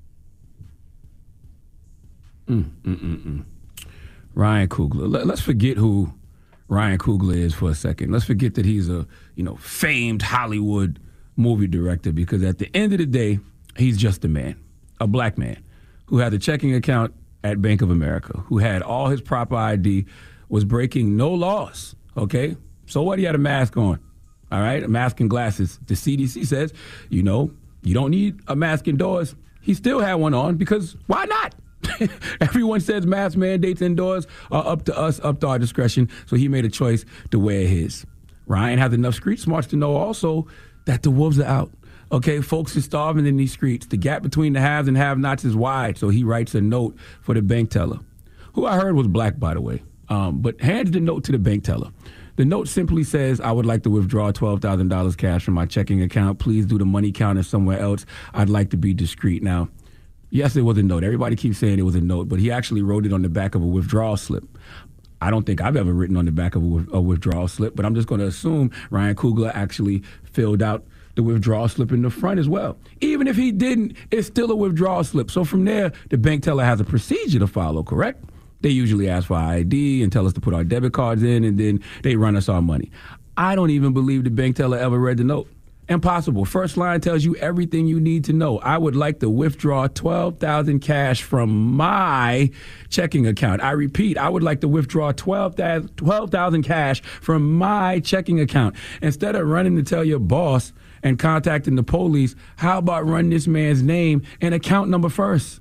Mm, mm, mm, mm. Ryan Coogler. Let, let's forget who Ryan Coogler is for a second. Let's forget that he's a, you know, famed Hollywood movie director, because at the end of the day, he's just a man, a black man, who had a checking account at Bank of America, who had all his proper I D, was breaking no laws, okay? So what? He had a mask on, all right? A mask and glasses. The C D C says, you know, you don't need a mask indoors. He still had one on because why not? Everyone says mask mandates indoors are up to us, up to our discretion, so he made a choice to wear his. Ryan has enough street smarts to know also that the wolves are out. Okay, folks are starving in these streets. The gap between the haves and have-nots is wide, so he writes a note for the bank teller, who I heard was black, by the way, um, but hands the note to the bank teller. The note simply says, "I would like to withdraw twelve thousand dollars cash from my checking account. Please do the money counter somewhere else. I'd like to be discreet." Now, yes, it was a note. Everybody keeps saying it was a note, but he actually wrote it on the back of a withdrawal slip. I don't think I've ever written on the back of a, a withdrawal slip, but I'm just going to assume Ryan Coogler actually filled out the withdrawal slip in the front as well. Even if he didn't, it's still a withdrawal slip. So from there, the bank teller has a procedure to follow, correct? They usually ask for our I D and tell us to put our debit cards in, and then they run us our money. I don't even believe the bank teller ever read the note. Impossible. First line tells you everything you need to know. I would like to withdraw twelve thousand dollars cash from my checking account. I repeat, I would like to withdraw twelve thousand dollars cash from my checking account. Instead of running to tell your boss and contacting the police, how about run this man's name and account number first?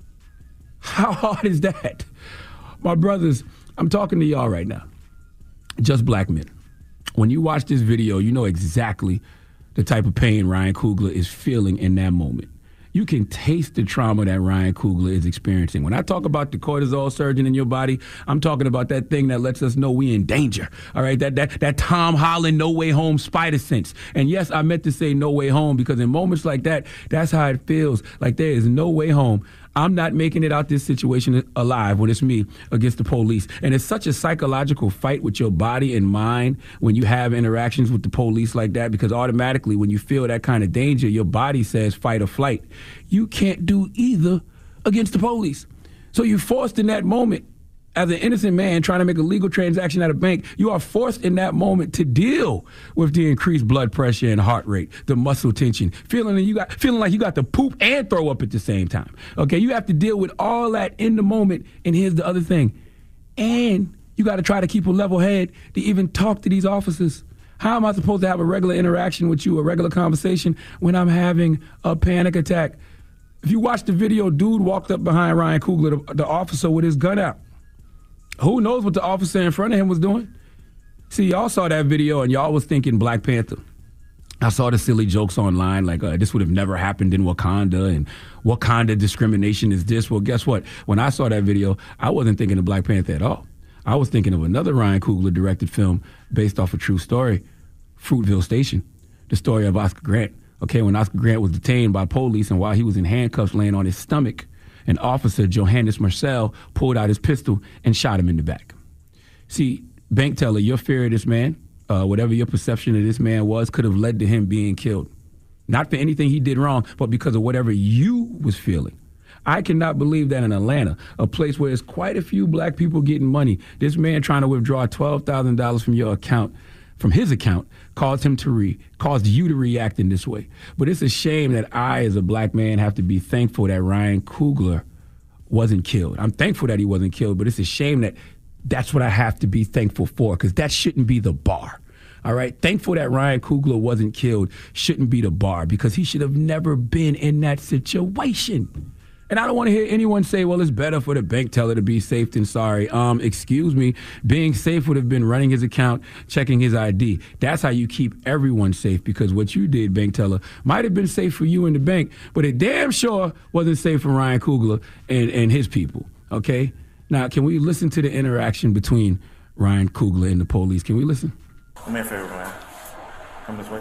How hard is that? My brothers, I'm talking to y'all right now. Just black men. When you watch this video, you know exactly the type of pain Ryan Coogler is feeling in that moment. You can taste the trauma that Ryan Coogler is experiencing. When I talk about the cortisol surging in your body, I'm talking about that thing that lets us know we in danger. All right, that that that Tom Holland No Way Home spider sense. And yes, I meant to say no way home, because in moments like that, that's how it feels. Like there is no way home. I'm not making it out this situation alive when it's me against the police. And it's such a psychological fight with your body and mind when you have interactions with the police like that, because automatically when you feel that kind of danger, your body says fight or flight. You can't do either against the police. So you're forced in that moment, As an innocent man trying to make a legal transaction at a bank, you are forced in that moment to deal with the increased blood pressure and heart rate, the muscle tension, feeling that you got feeling like you got to poop and throw up at the same time. Okay, you have to deal with all that in the moment. And here's the other thing. And you got to try to keep a level head to even talk to these officers. How am I supposed to have a regular interaction with you, a regular conversation, when I'm having a panic attack? If you watch the video, dude walked up behind Ryan Coogler, the, the officer, with his gun out. Who knows what the officer in front of him was doing? See, y'all saw that video and y'all was thinking Black Panther. I saw the silly jokes online like uh, this would have never happened in Wakanda and what kind of discrimination is this? Well, guess what? When I saw that video, I wasn't thinking of Black Panther at all. I was thinking of another Ryan Coogler directed film based off a true story, Fruitville Station, the story of Oscar Grant. Okay, when Oscar Grant was detained by police and while he was in handcuffs laying on his stomach, an officer, Johannes Marcel, pulled out his pistol and shot him in the back. See, bank teller, your fear of this man, uh, whatever your perception of this man was, could have led to him being killed. Not for anything he did wrong, but because of whatever you was feeling. I cannot believe that in Atlanta, a place where there's quite a few black people getting money, this man trying to withdraw twelve thousand dollars from your account, from his account, caused him to re, caused you to react in this way. But it's a shame that I, as a black man, have to be thankful that Ryan Coogler wasn't killed. I'm thankful that he wasn't killed, but it's a shame that that's what I have to be thankful for, because that shouldn't be the bar. All right? Thankful that Ryan Coogler wasn't killed shouldn't be the bar, because he should have never been in that situation. And I don't want to hear anyone say, well, it's better for the bank teller to be safe than sorry. Um, excuse me, being safe would have been running his account, checking his I D. That's how you keep everyone safe, because what you did, bank teller, might have been safe for you and the bank, but it damn sure wasn't safe for Ryan Coogler and, and his people, okay? Now, can we listen to the interaction between Ryan Coogler and the police? Can we listen? Do me a favor, man. Come this way.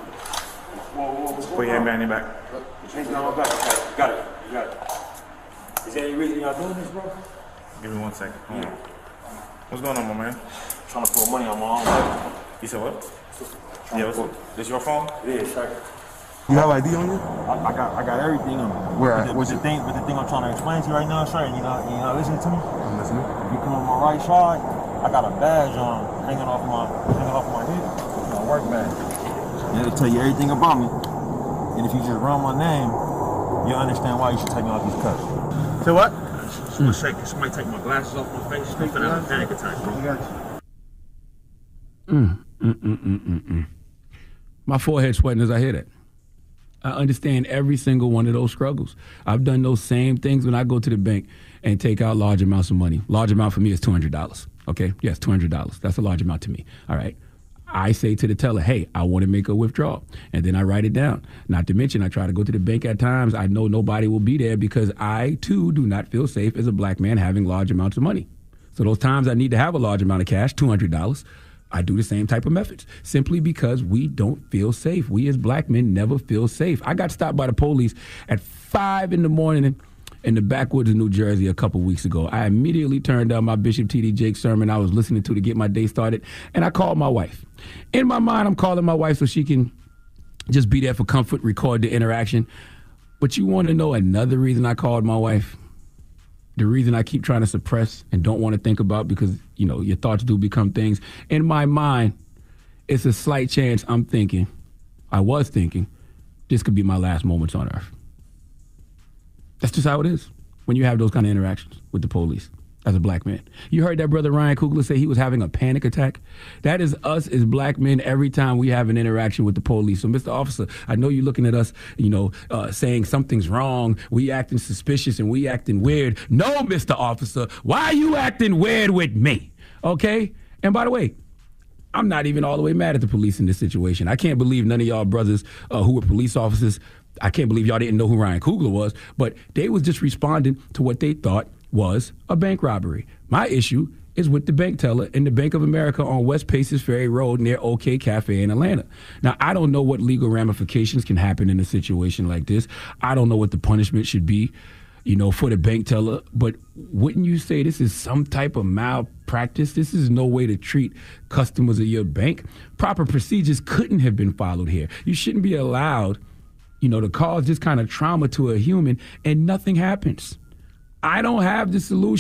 Whoa, whoa, whoa. Put your hand behind your back. Changing on my back. Okay, got it. You got it. Is there any reason y'all doing this, bro? Give me one second. Hold on. What's going on, my man? Trying to pull money on my own. You said what? Yeah, what's up? This your phone? Yeah, sure. You have I D on you? I, I got I got everything on me. Where? But the, What's the it? thing, but the thing I'm trying to explain to you right now, sir, you know, you know, listen to me. I'm listening. If you come on my right side, I got a badge on hanging off my hanging off my hip. My work badge. And it'll tell you everything about me. And if you just run my name, you'll understand why you should take me off these cuffs. So what? Somebody, shake, somebody take my glasses off my face. I'm gonna have a panic attack, bro. Mm, mm, mm, mm, mm, mm. My forehead sweating as I hear that. I understand every single one of those struggles. I've done those same things when I go to the bank and take out large amounts of money. Large amount for me is two hundred dollars, okay? Yes, two hundred dollars. That's a large amount to me, all right? I say to the teller, hey, I want to make a withdrawal. And then I write it down. Not to mention, I try to go to the bank at times. I know nobody will be there because I, too, do not feel safe as a black man having large amounts of money. So those times I need to have a large amount of cash, two hundred dollars, I do the same type of methods, simply because we don't feel safe. We as black men never feel safe. I got stopped by the police at five in the morning in the backwoods of New Jersey a couple weeks ago. I immediately turned down my Bishop T D Jakes sermon I was listening to to get my day started, and I called my wife. In my mind, I'm calling my wife so she can just be there for comfort, record the interaction. But you want to know another reason I called my wife? The reason I keep trying to suppress and don't want to think about, because, you know, your thoughts do become things. In my mind, it's a slight chance I'm thinking, I was thinking, this could be my last moments on earth. That's just how it is when you have those kind of interactions with the police as a black man. You heard that brother Ryan Coogler say he was having a panic attack? That is us as black men every time we have an interaction with the police. So, Mister Officer, I know you're looking at us, you know, uh, saying something's wrong, we acting suspicious and we acting weird. No, Mister Officer, why are you acting weird with me? Okay? And by the way, I'm not even all the way mad at the police in this situation. I can't believe none of y'all brothers uh, who were police officers, I can't believe y'all didn't know who Ryan Coogler was, but they was just responding to what they thought was a bank robbery. My issue is with the bank teller in the Bank of America on West Paces Ferry Road near OK Cafe in Atlanta. Now, I don't know what legal ramifications can happen in a situation like this. I don't know what the punishment should be, you know, for the bank teller, but wouldn't you say this is some type of malpractice? This is no way to treat customers of your bank. Proper procedures couldn't have been followed here. You shouldn't be allowed, you know, to cause this kind of trauma to a human and nothing happens. I don't have the solution.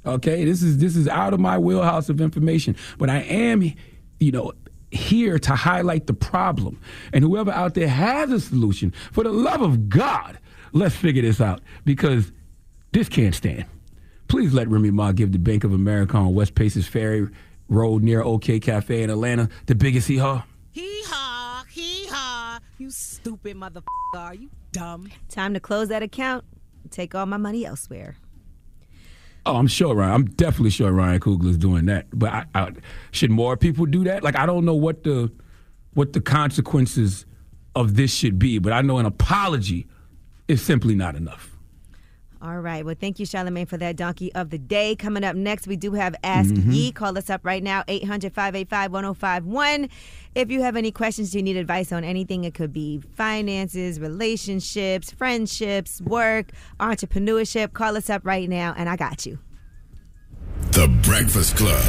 Okay, this is this is out of my wheelhouse of information, but I am, you know, here to highlight the problem. And whoever out there has a solution, for the love of God, let's figure this out, because this can't stand. Please let Remy Ma give the Bank of America on West Paces Ferry Road near OK Cafe in Atlanta the biggest hee-haw. Hee-haw, hee-haw. You stupid motherfucker. Are you dumb? Time to close that account and take all my money elsewhere. Oh, I'm sure, Ryan. I'm definitely sure Ryan Coogler's doing that. But I, I, should more people do that? Like, I don't know what the what the consequences of this should be, but I know an apology is simply not enough. All right. Well, thank you, Charlamagne, for that donkey of the day. Coming up next, we do have Ask Mm-hmm. Ye. Call us up right now, eight hundred, five eight five, one oh five one. If you have any questions, you need advice on anything, it could be finances, relationships, friendships, work, entrepreneurship. Call us up right now, and I got you. The Breakfast Club.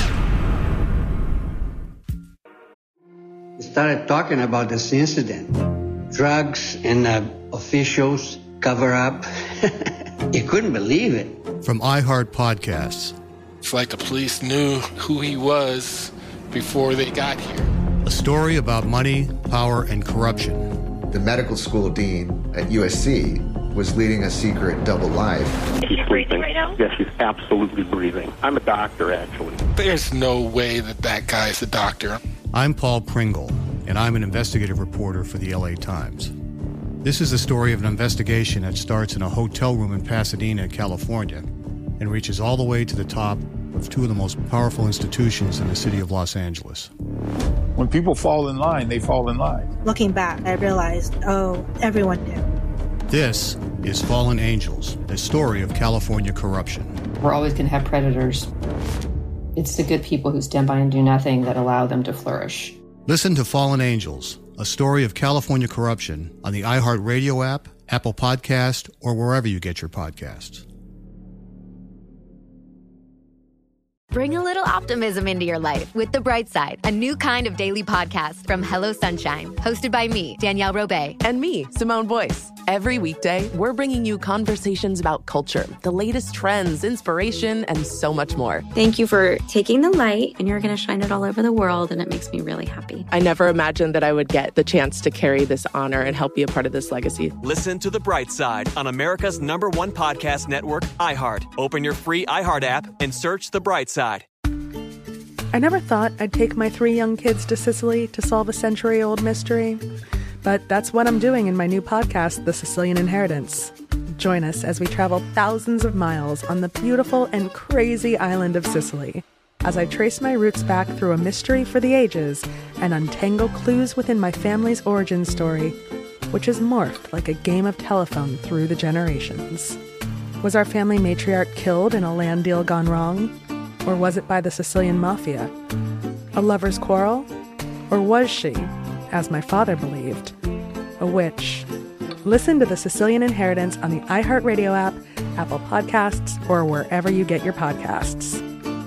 We started talking about this incident. Drugs and uh, officials cover up. You couldn't believe it. From iHeart Podcasts. It's like the police knew who he was before they got here. A story about money, power, and corruption. The medical school dean at U S C was leading a secret double life. She's breathing right now? Yes, she's absolutely breathing. I'm a doctor, actually. There's no way that that guy's a doctor. I'm Paul Pringle, and I'm an investigative reporter for the L A Times. This is the story of an investigation that starts in a hotel room in Pasadena, California, and reaches all the way to the top of two of the most powerful institutions in the city of Los Angeles. When people fall in line, they fall in line. Looking back, I realized, oh, everyone knew. This is Fallen Angels, a story of California corruption. We're always going to have predators. It's the good people who stand by and do nothing that allow them to flourish. Listen to Fallen Angels, a story of California corruption on the iHeartRadio app, Apple Podcast, or wherever you get your podcasts. Bring a little optimism into your life with The Bright Side, a new kind of daily podcast from Hello Sunshine, hosted by me, Danielle Robay. And me, Simone Boyce. Every weekday, we're bringing you conversations about culture, the latest trends, inspiration, and so much more. Thank you for taking the light, and you're going to shine it all over the world, and it makes me really happy. I never imagined that I would get the chance to carry this honor and help be a part of this legacy. Listen to The Bright Side on America's number one podcast network, iHeart. Open your free iHeart app and search The Bright Side. I never thought I'd take my three young kids to Sicily to solve a century-old mystery. But that's what I'm doing in my new podcast, The Sicilian Inheritance. Join us as we travel thousands of miles on the beautiful and crazy island of Sicily, as I trace my roots back through a mystery for the ages and untangle clues within my family's origin story, which has morphed like a game of telephone through the generations. Was our family matriarch killed in a land deal gone wrong? Or was it by the Sicilian mafia? A lover's quarrel? Or was she, as my father believed, a witch? Listen to The Sicilian Inheritance on the iHeartRadio app, Apple Podcasts, or wherever you get your podcasts.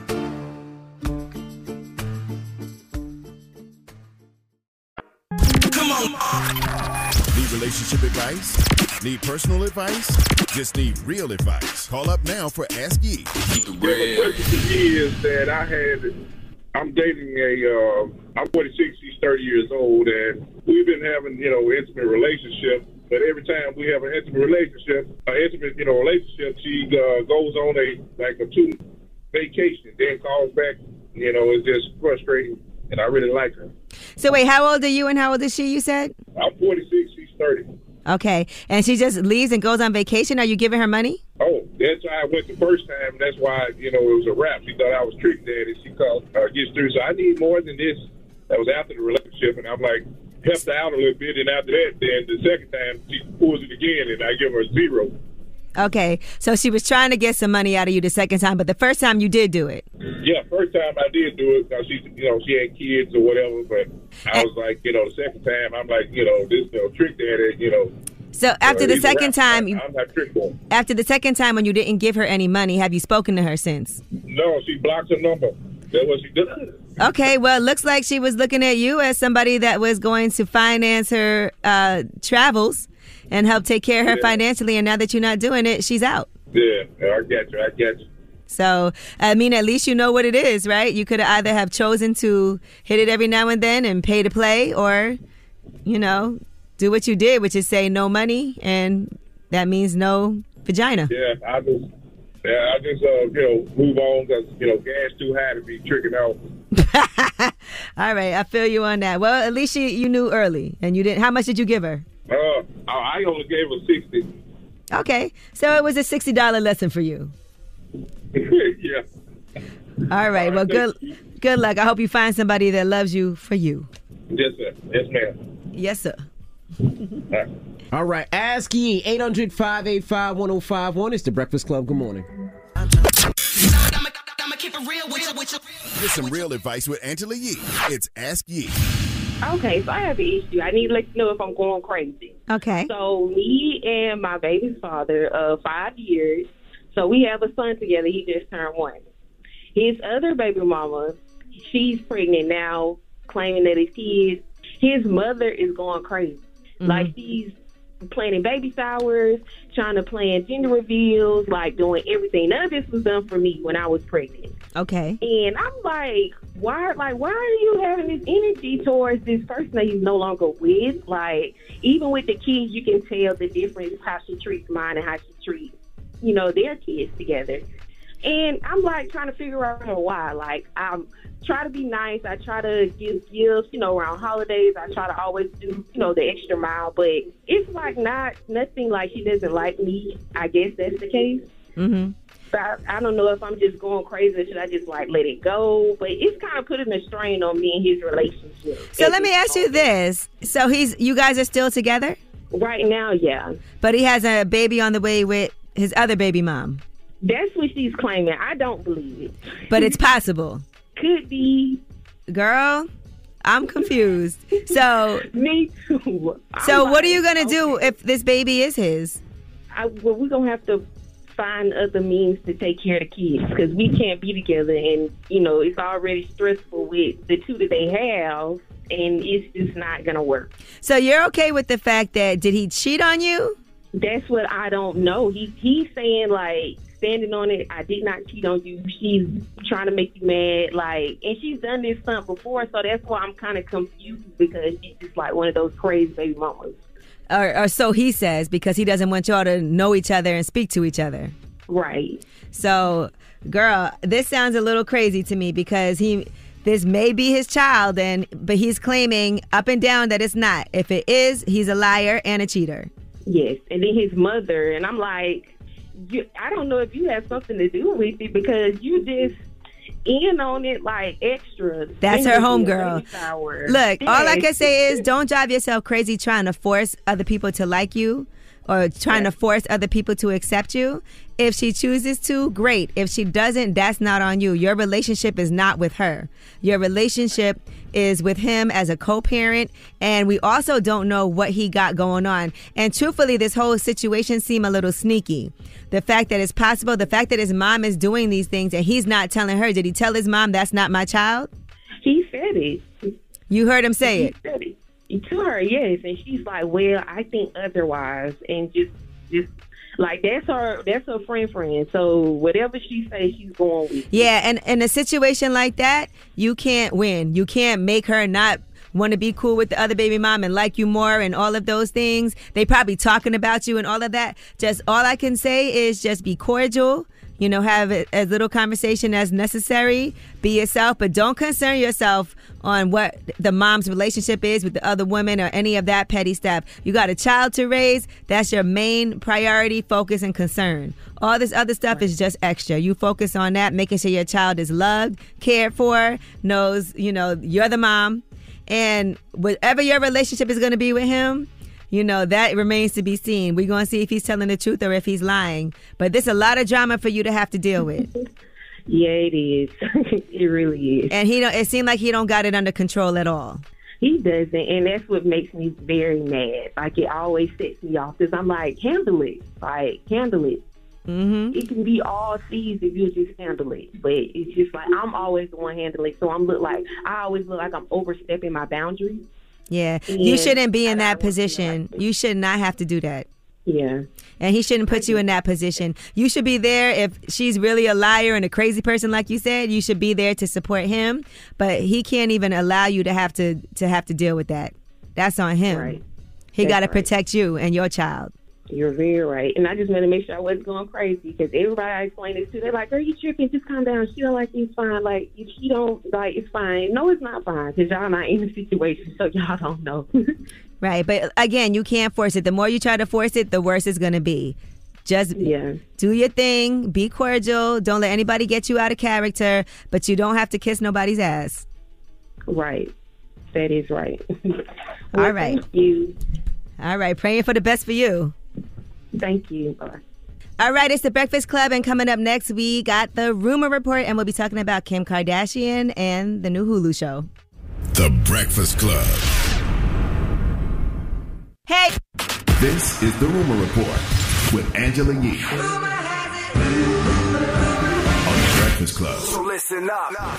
Come on! Need relationship advice? Need personal advice? Just need real advice. Call up now for Ask Ye. The question is that I had, I'm dating a, uh, I'm forty-six, she's thirty years old, and we've been having, you know, intimate relationship. But every time we have an intimate relationship, an intimate, you know, relationship, she uh, goes on a, like a two vacation, then calls back, you know, it's just frustrating, and I really like her. So wait, how old are you and how old is she, you said? I'm forty-six, she's thirty. Okay, and she just leaves and goes on vacation? Are you giving her money? Oh, that's why I went the first time. That's why, you know, it was a wrap. She thought I was tricked at it. She called, uh, gets through. So I need more than this. That was after the relationship, and I'm like, helped her out a little bit. And after that, then the second time, she pulls it again, and I give her zero. Okay, so she was trying to get some money out of you the second time, but the first time you did do it. Yeah, first time I did do it because she, you know, she had kids or whatever. But I was like, you know, the second time, I'm like, you know, this, you know, tricked at it, you know. So after uh, the second time, I'm not tricked on. After the second time when you didn't give her any money, have you spoken to her since? No, she blocked her number. That's what she did. Okay, well, it looks like she was looking at you as somebody that was going to finance her uh, travels and help take care of her yeah. financially, and now that you're not doing it, she's out. Yeah, I get you, I get you. So, I mean, at least you know what it is, right? You could either have chosen to hit it every now and then and pay to play, or, you know, do what you did, which is say no money, and that means no vagina. Yeah, I just, yeah, I just, uh, you know, move on because, you know, gas too high to be tricking out. All right, I feel you on that. Well, at least you, you knew early, and you didn't. How much did you give her? Uh, I only gave her sixty. Okay, so it was a sixty dollar lesson for you. Yeah. All right. Well, good good luck. I hope you find somebody that loves you for you. Yes, sir. Yes, ma'am. Yes, sir. Right. All right. Ask Yee. eight hundred, five eight five, one oh five one. It's the Breakfast Club. Good morning. Get some real advice with Angela Yee. It's Ask Yee. Okay, so I have an issue. I need to let you know if I'm going crazy. Okay. So me and my baby's father, uh, five years. So we have a son together. He just turned one. His other baby mama, she's pregnant now, claiming that it's his. His mother is going crazy. Mm-hmm. Like, she's planning baby showers, trying to plan gender reveals, like doing everything. None of this was done for me when I was pregnant. Okay. And I'm like, why like why are you having this energy towards this person that you're no longer with? Like, even with the kids, you can tell the difference how she treats mine and how she treats, you know, their kids together. And I'm like trying to figure out why. Like, I'm try to be nice. I try to give gifts, you know, around holidays. I try to always do, you know, the extra mile. But it's like not nothing like she doesn't like me. I guess that's the case. Mm-hmm. But I, I don't know if I'm just going crazy or should I just like let it go. But it's kind of putting a strain on me and his relationship. So let me ask you this. So he's you guys are still together? Right now, yeah. But he has a baby on the way with his other baby mom. That's what she's claiming. I don't believe it. But it's possible. Could be. Girl, I'm confused. So me too. So I'm what like, are you gonna okay. do if this baby is his? I, well, we're gonna have to find other means to take care of the kids because we can't be together, and you know it's already stressful with the two that they have, and it's just not gonna work. So you're okay with the fact that did he cheat on you? That's what I don't know. He he's saying like. Standing on it, I did not cheat on you. She's trying to make you mad, like, and she's done this stuff before, so that's why I'm kind of confused because she's just like one of those crazy baby mamas. Or, or so he says, because he doesn't want y'all to know each other and speak to each other. Right. So, girl, this sounds a little crazy to me because he, this may be his child, and but he's claiming up and down that it's not. If it is, he's a liar and a cheater. Yes, and then his mother, and I'm like. You, I don't know if you have something to do with it because you just in on it like extra. That's her homegirl. Look, yes. All I can say is don't drive yourself crazy trying to force other people to like you or trying yes. to force other people to accept you. If she chooses to, great. If she doesn't, that's not on you. Your relationship is not with her. Your relationship is with him as a co-parent, and we also don't know what he got going on. And truthfully, this whole situation seemed a little sneaky. The fact that it's possible, the fact that his mom is doing these things and he's not telling her. Did he tell his mom that's not my child? He said it. You heard him say he it? He said it. To her, yes. And she's like, well, I think otherwise. And just, just like, that's her, that's her friend friend. So whatever she says, she's going with. Yeah, and in a situation like that, you can't win. You can't make her not want to be cool with the other baby mom and like you more and all of those things. They probably talking about you and all of that. Just all I can say is just be cordial. You know, have a, as little conversation as necessary. Be yourself, but don't concern yourself on what the mom's relationship is with the other women or any of that petty stuff. You got a child to raise. That's your main priority, focus, and concern. All this other stuff right. is just extra. You focus on that, making sure your child is loved, cared for, knows, you know, you're the mom. And whatever your relationship is going to be with him, you know, that remains to be seen. We're going to see if he's telling the truth or if he's lying. But there's a lot of drama for you to have to deal with. Yeah, it is. It really is. And he don't. It seemed like he don't got it under control at all. He doesn't, and that's what makes me very mad. Like, it always sets me off because I'm like, handle it. Like, handle it. Mm-hmm. It can be all C's if you just handle it. But it's just like, I'm always the one handling it. So I'm look like, I always look like I'm overstepping my boundaries. Yeah, and you shouldn't be in that position. Like you should not have to do that. Yeah. And he shouldn't put you in that position. You should be there if she's really a liar and a crazy person, like you said. You should be there to support him. But he can't even allow you to have to to have to deal with that. That's on him. Right. He got to right. protect you and your child. You're very right. And I just wanted to make sure I wasn't going crazy because everybody I explained it to, they're like, girl, you tripping. Just calm down. She don't like you. It's fine. Like, if she don't, like, it's fine. No, it's not fine because y'all not in the situation, so y'all don't know. Right. But, again, you can't force it. The more you try to force it, the worse it's going to be. Just yeah. do your thing. Be cordial. Don't let anybody get you out of character. But you don't have to kiss nobody's ass. Right. That is right. Well, all right. Thank you. All right. Praying for the best for you. Thank you. Bye. All right, it's The Breakfast Club, and coming up next, we got the Rumor Report, and we'll be talking about Kim Kardashian and the new Hulu show. The Breakfast Club. Hey! This is The Rumor Report with Angela Yee. On The Breakfast Club. So listen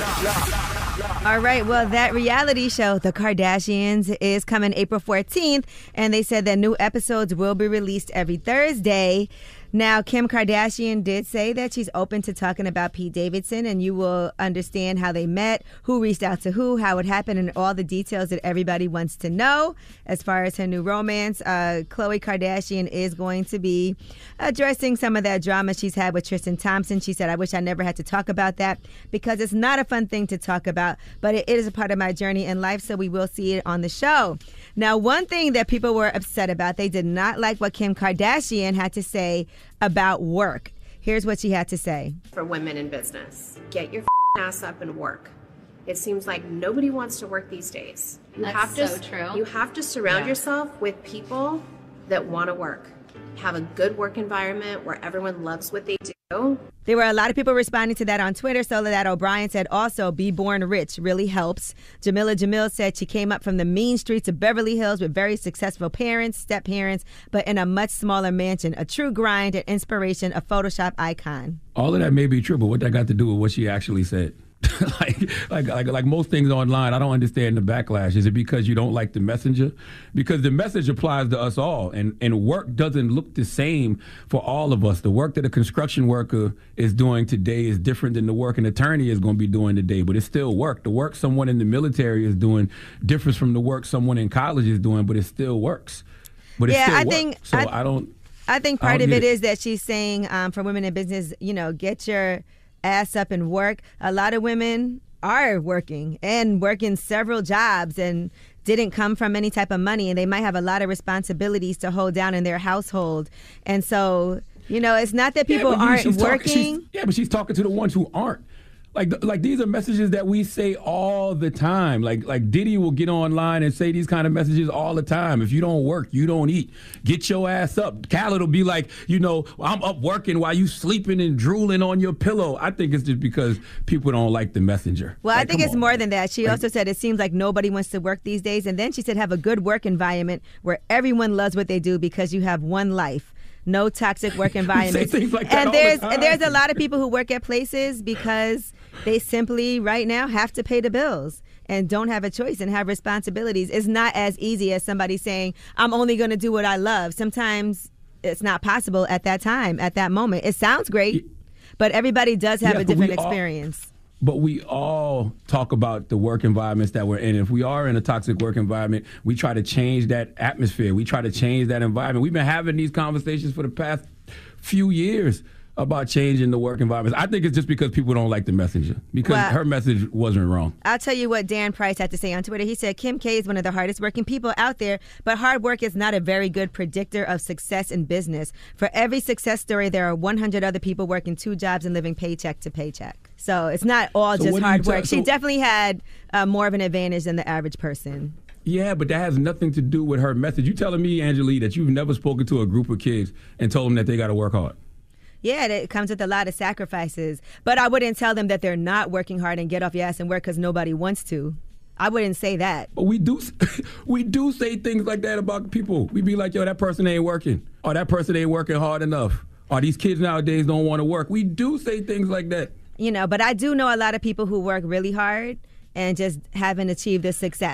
up. All right, well, that reality show, The Kardashians, is coming April fourteenth, and they said that new episodes will be released every Thursday. Now, Kim Kardashian did say that she's open to talking about Pete Davidson, and you will understand how they met, who reached out to who, how it happened, and all the details that everybody wants to know. As far as her new romance, uh, Khloe Kardashian is going to be addressing some of that drama she's had with Tristan Thompson. She said, I wish I never had to talk about that because it's not a fun thing to talk about, but it is a part of my journey in life, so we will see it on the show. Now, one thing that people were upset about, they did not like what Kim Kardashian had to say about work. Here's what she had to say. For women in business, get your ass up and work. It seems like nobody wants to work these days. You That's have to, so true. You have to surround Yeah. yourself with people that want to work. Have a good work environment where everyone loves what they do. There were a lot of people responding to that on Twitter. Soledad O'Brien said also, be born rich really helps. Jamila Jamil said she came up from the mean streets of Beverly Hills with very successful parents, step-parents, but in a much smaller mansion. A true grind, an inspiration, a Photoshop icon. All of that may be true, but what that got to do with what she actually said? like, like, like, like most things online, I don't understand the backlash. Is it because you don't like the messenger? Because the message applies to us all, and, and work doesn't look the same for all of us. The work that a construction worker is doing today is different than the work an attorney is going to be doing today, but it's still work. The work someone in the military is doing differs from the work someone in college is doing, but it still works. But it yeah, still I works. think So I, I don't. I think I part don't of get it it. is that she's saying um, for women in business, you know, get your ass up and work. A lot of women are working and working several jobs and didn't come from any type of money, and they might have a lot of responsibilities to hold down in their household. And so, you know, it's not that people Yeah, but you- aren't she's talking- working. she's- yeah, but she's talking to the ones who aren't. Like, like these are messages that we say all the time. Like, like Diddy will get online and say these kind of messages all the time. If you don't work, you don't eat. Get your ass up. Khaled will be like, you know, I'm up working while you sleeping and drooling on your pillow. I think it's just because people don't like the messenger. Well, Like, I think come it's on. more than that. She also said it seems like nobody wants to work these days. And then she said have a good work environment where everyone loves what they do because you have one life. No toxic work environment. things like that and all the there's time. there's a lot of people who work at places because they simply right now have to pay the bills and don't have a choice and have responsibilities. It's not as easy as somebody saying, I'm only going to do what I love. Sometimes it's not possible at that time, at that moment. It sounds great, but everybody does have Yeah, a but we different all- experience. But we all talk about the work environments that we're in. If we are in a toxic work environment, we try to change that atmosphere. We try to change that environment. We've been having these conversations for the past few years about changing the work environment. I think it's just because people don't like the messenger, because Well- her message wasn't wrong. I'll tell you what Dan Price had to say on Twitter. He said, Kim K is one of the hardest working people out there, but hard work is not a very good predictor of success in business. For every success story, there are one hundred other people working two jobs and living paycheck to paycheck. So it's not all So just what do you hard tell- work. She so- definitely had uh, more of an advantage than the average person. Yeah, but that has nothing to do with her message. You telling me, Angelique, that you've never spoken to a group of kids and told them that they got to work hard? Yeah, it comes with a lot of sacrifices. But I wouldn't tell them that they're not working hard and get off your ass and work because nobody wants to. I wouldn't say that. But we do we do say things like that about people. We be like, yo, that person ain't working. Or that person ain't working hard enough. Or these kids nowadays don't want to work. We do say things like that. You know, but I do know a lot of people who work really hard and just haven't achieved the success.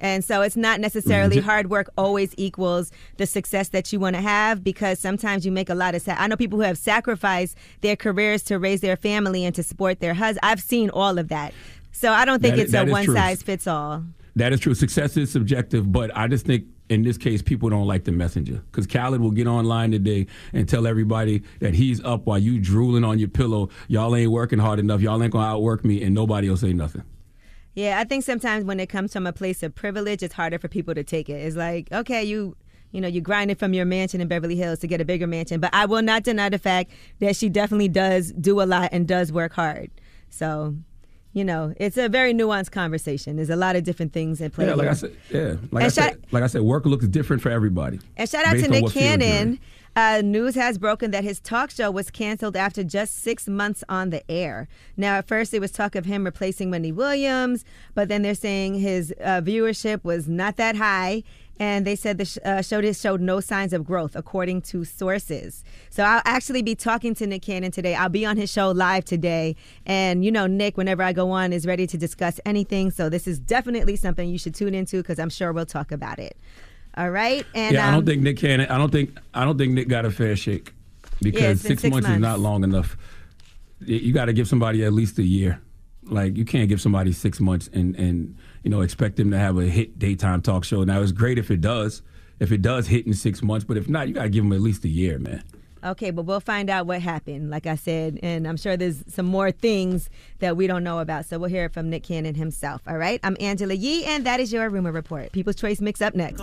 And so it's not necessarily hard work always equals the success that you want to have, because sometimes you make a lot of... Sa- I know people who have sacrificed their careers to raise their family and to support their husband. I've seen all of that. So I don't think That- it's that a is true. one-size-fits-all. That is true. Success is subjective, but I just think in this case, people don't like the messenger. Because Khaled will get online today and tell everybody that he's up while you drooling on your pillow. Y'all ain't working hard enough. Y'all ain't going to outwork me, and nobody will say nothing. Yeah, I think sometimes when it comes from a place of privilege, it's harder for people to take it. It's like, okay, you you know, you grinded from your mansion in Beverly Hills to get a bigger mansion. But I will not deny the fact that she definitely does do a lot and does work hard. So, you know, it's a very nuanced conversation. There's a lot of different things in play. Yeah, like here. I said, yeah, like I And said, shout- like I said, work looks different for everybody. And shout out based to on Nick what field you're in. Cannon. Uh, news has broken that his talk show was canceled after just six months on the air. Now, at first, it was talk of him replacing Wendy Williams, but then they're saying his uh, viewership was not that high, and they said the sh- uh, show just showed no signs of growth, according to sources. So I'll actually be talking to Nick Cannon today. I'll be on his show live today, and you know, Nick, whenever I go on, is ready to discuss anything. So this is definitely something you should tune into, because I'm sure we'll talk about it. All right, and yeah, I um, don't think Nick Cannon. I don't think. I don't think Nick got a fair shake, because Yeah, it's been six, six months, is months. not long enough. Y- You got to give somebody at least a year. Like, you can't give somebody six months and and you know expect them to have a hit daytime talk show. Now, it's great if it does, if it does hit in six months, but if not, you got to give them at least a year, man. Okay, but we'll find out what happened, like I said, and I'm sure there's some more things that we don't know about, so we'll hear it from Nick Cannon himself, all right? I'm Angela Yee, and that is your Rumor Report. People's Choice Mix up next.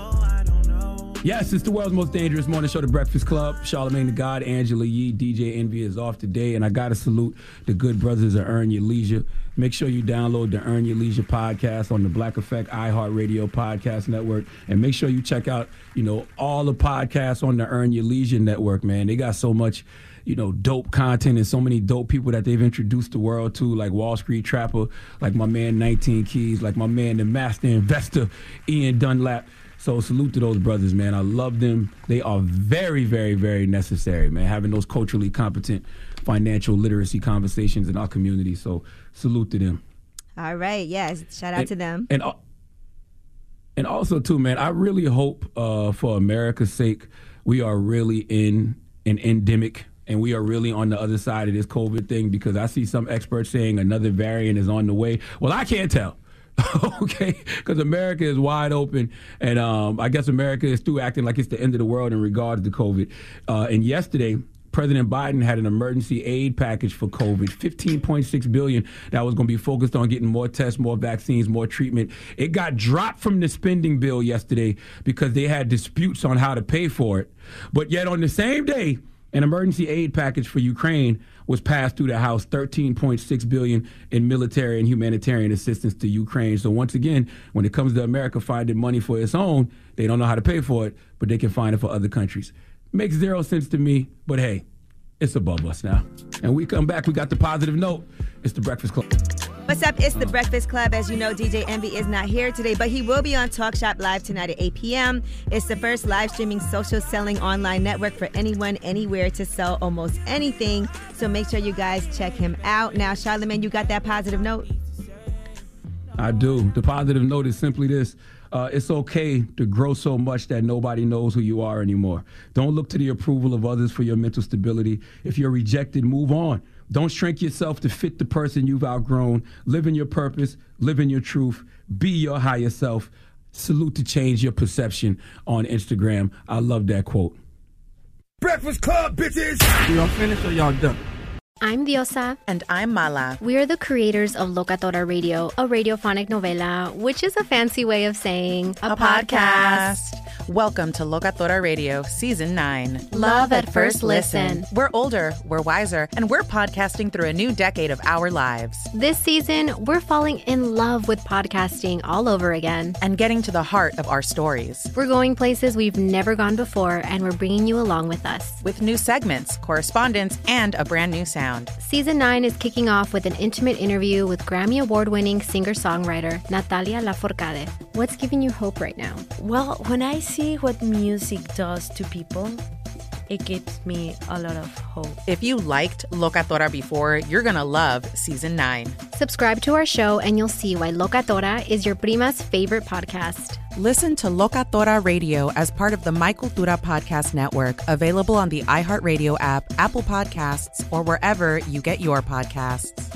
Yes, it's the world's most dangerous morning show, The Breakfast Club. Charlamagne the God, Angela Yee, D J Envy is off today, and I got to salute the good brothers at Earn Your Leisure. Make sure you download the Earn Your Leisure podcast on the Black Effect iHeartRadio podcast network, and make sure you check out, you know, all the podcasts on the Earn Your Leisure network, man. They got so much, you know, dope content and so many dope people that they've introduced the world to, like Wall Street Trapper, like my man nineteen Keys, like my man, the master investor, Ian Dunlap. So salute to those brothers, man. I love them. They are very, very, very necessary, man, having those culturally competent financial literacy conversations in our community. So salute to them. All right, yes, shout out And- to them. And al- and also, too, man, I really hope uh, for America's sake, we are really in an endemic and we are really on the other side of this COVID thing, because I see some experts saying another variant is on the way. Well, I can't tell. Okay, because America is wide open, and um, I guess America is still acting like it's the end of the world in regards to COVID. Uh, and yesterday, President Biden had an emergency aid package for COVID, fifteen point six billion dollars that was going to be focused on getting more tests, more vaccines, more treatment. It got dropped from the spending bill yesterday because they had disputes on how to pay for it. But yet on the same day, an emergency aid package for Ukraine was passed through the House, thirteen point six billion dollars in military and humanitarian assistance to Ukraine. So once again, when it comes to America finding money for its own, they don't know how to pay for it, but they can find it for other countries. Makes zero sense to me, but hey, it's above us now. And we come back, we got the positive note. It's the Breakfast Club. What's up? It's the Breakfast Club. As you know, D J Envy is not here today, but he will be on Talk Shop Live tonight at eight p.m. It's the first live streaming social selling online network for anyone, anywhere to sell almost anything. So make sure you guys check him out. Now, Charlamagne, you got that positive note? I do. The positive note is simply this. Uh, it's okay to grow so much that nobody knows who you are anymore. Don't look to the approval of others for your mental stability. If you're rejected, move on. Don't shrink yourself to fit the person you've outgrown. Live in your purpose. Live in your truth. Be your higher self. Salute to change your perception on Instagram. I love that quote. Breakfast Club, bitches! Y'all finished or y'all done? I'm Diosa. And I'm Mala. We are the creators of Locatora Radio, a radiophonic novela, which is a fancy way of saying a, A podcast. podcast. Welcome to Locatora Radio, Season nine. Love at first listen. We're older, we're wiser, and we're podcasting through a new decade of our lives. This season, we're falling in love with podcasting all over again. And getting to the heart of our stories. We're going places we've never gone before, and we're bringing you along with us. With new segments, correspondence, and a brand new sound. Season nine is kicking off with an intimate interview with Grammy Award-winning singer-songwriter Natalia Lafourcade. What's giving you hope right now? Well, when I see what music does to people, it gives me a lot of hope. If you liked Locatora before, you're going to love season nine. Subscribe to our show and you'll see why Locatora is your prima's favorite podcast. Listen to Locatora Radio as part of the My Cultura Podcast Network, available on the iHeartRadio app, Apple Podcasts, or wherever you get your podcasts.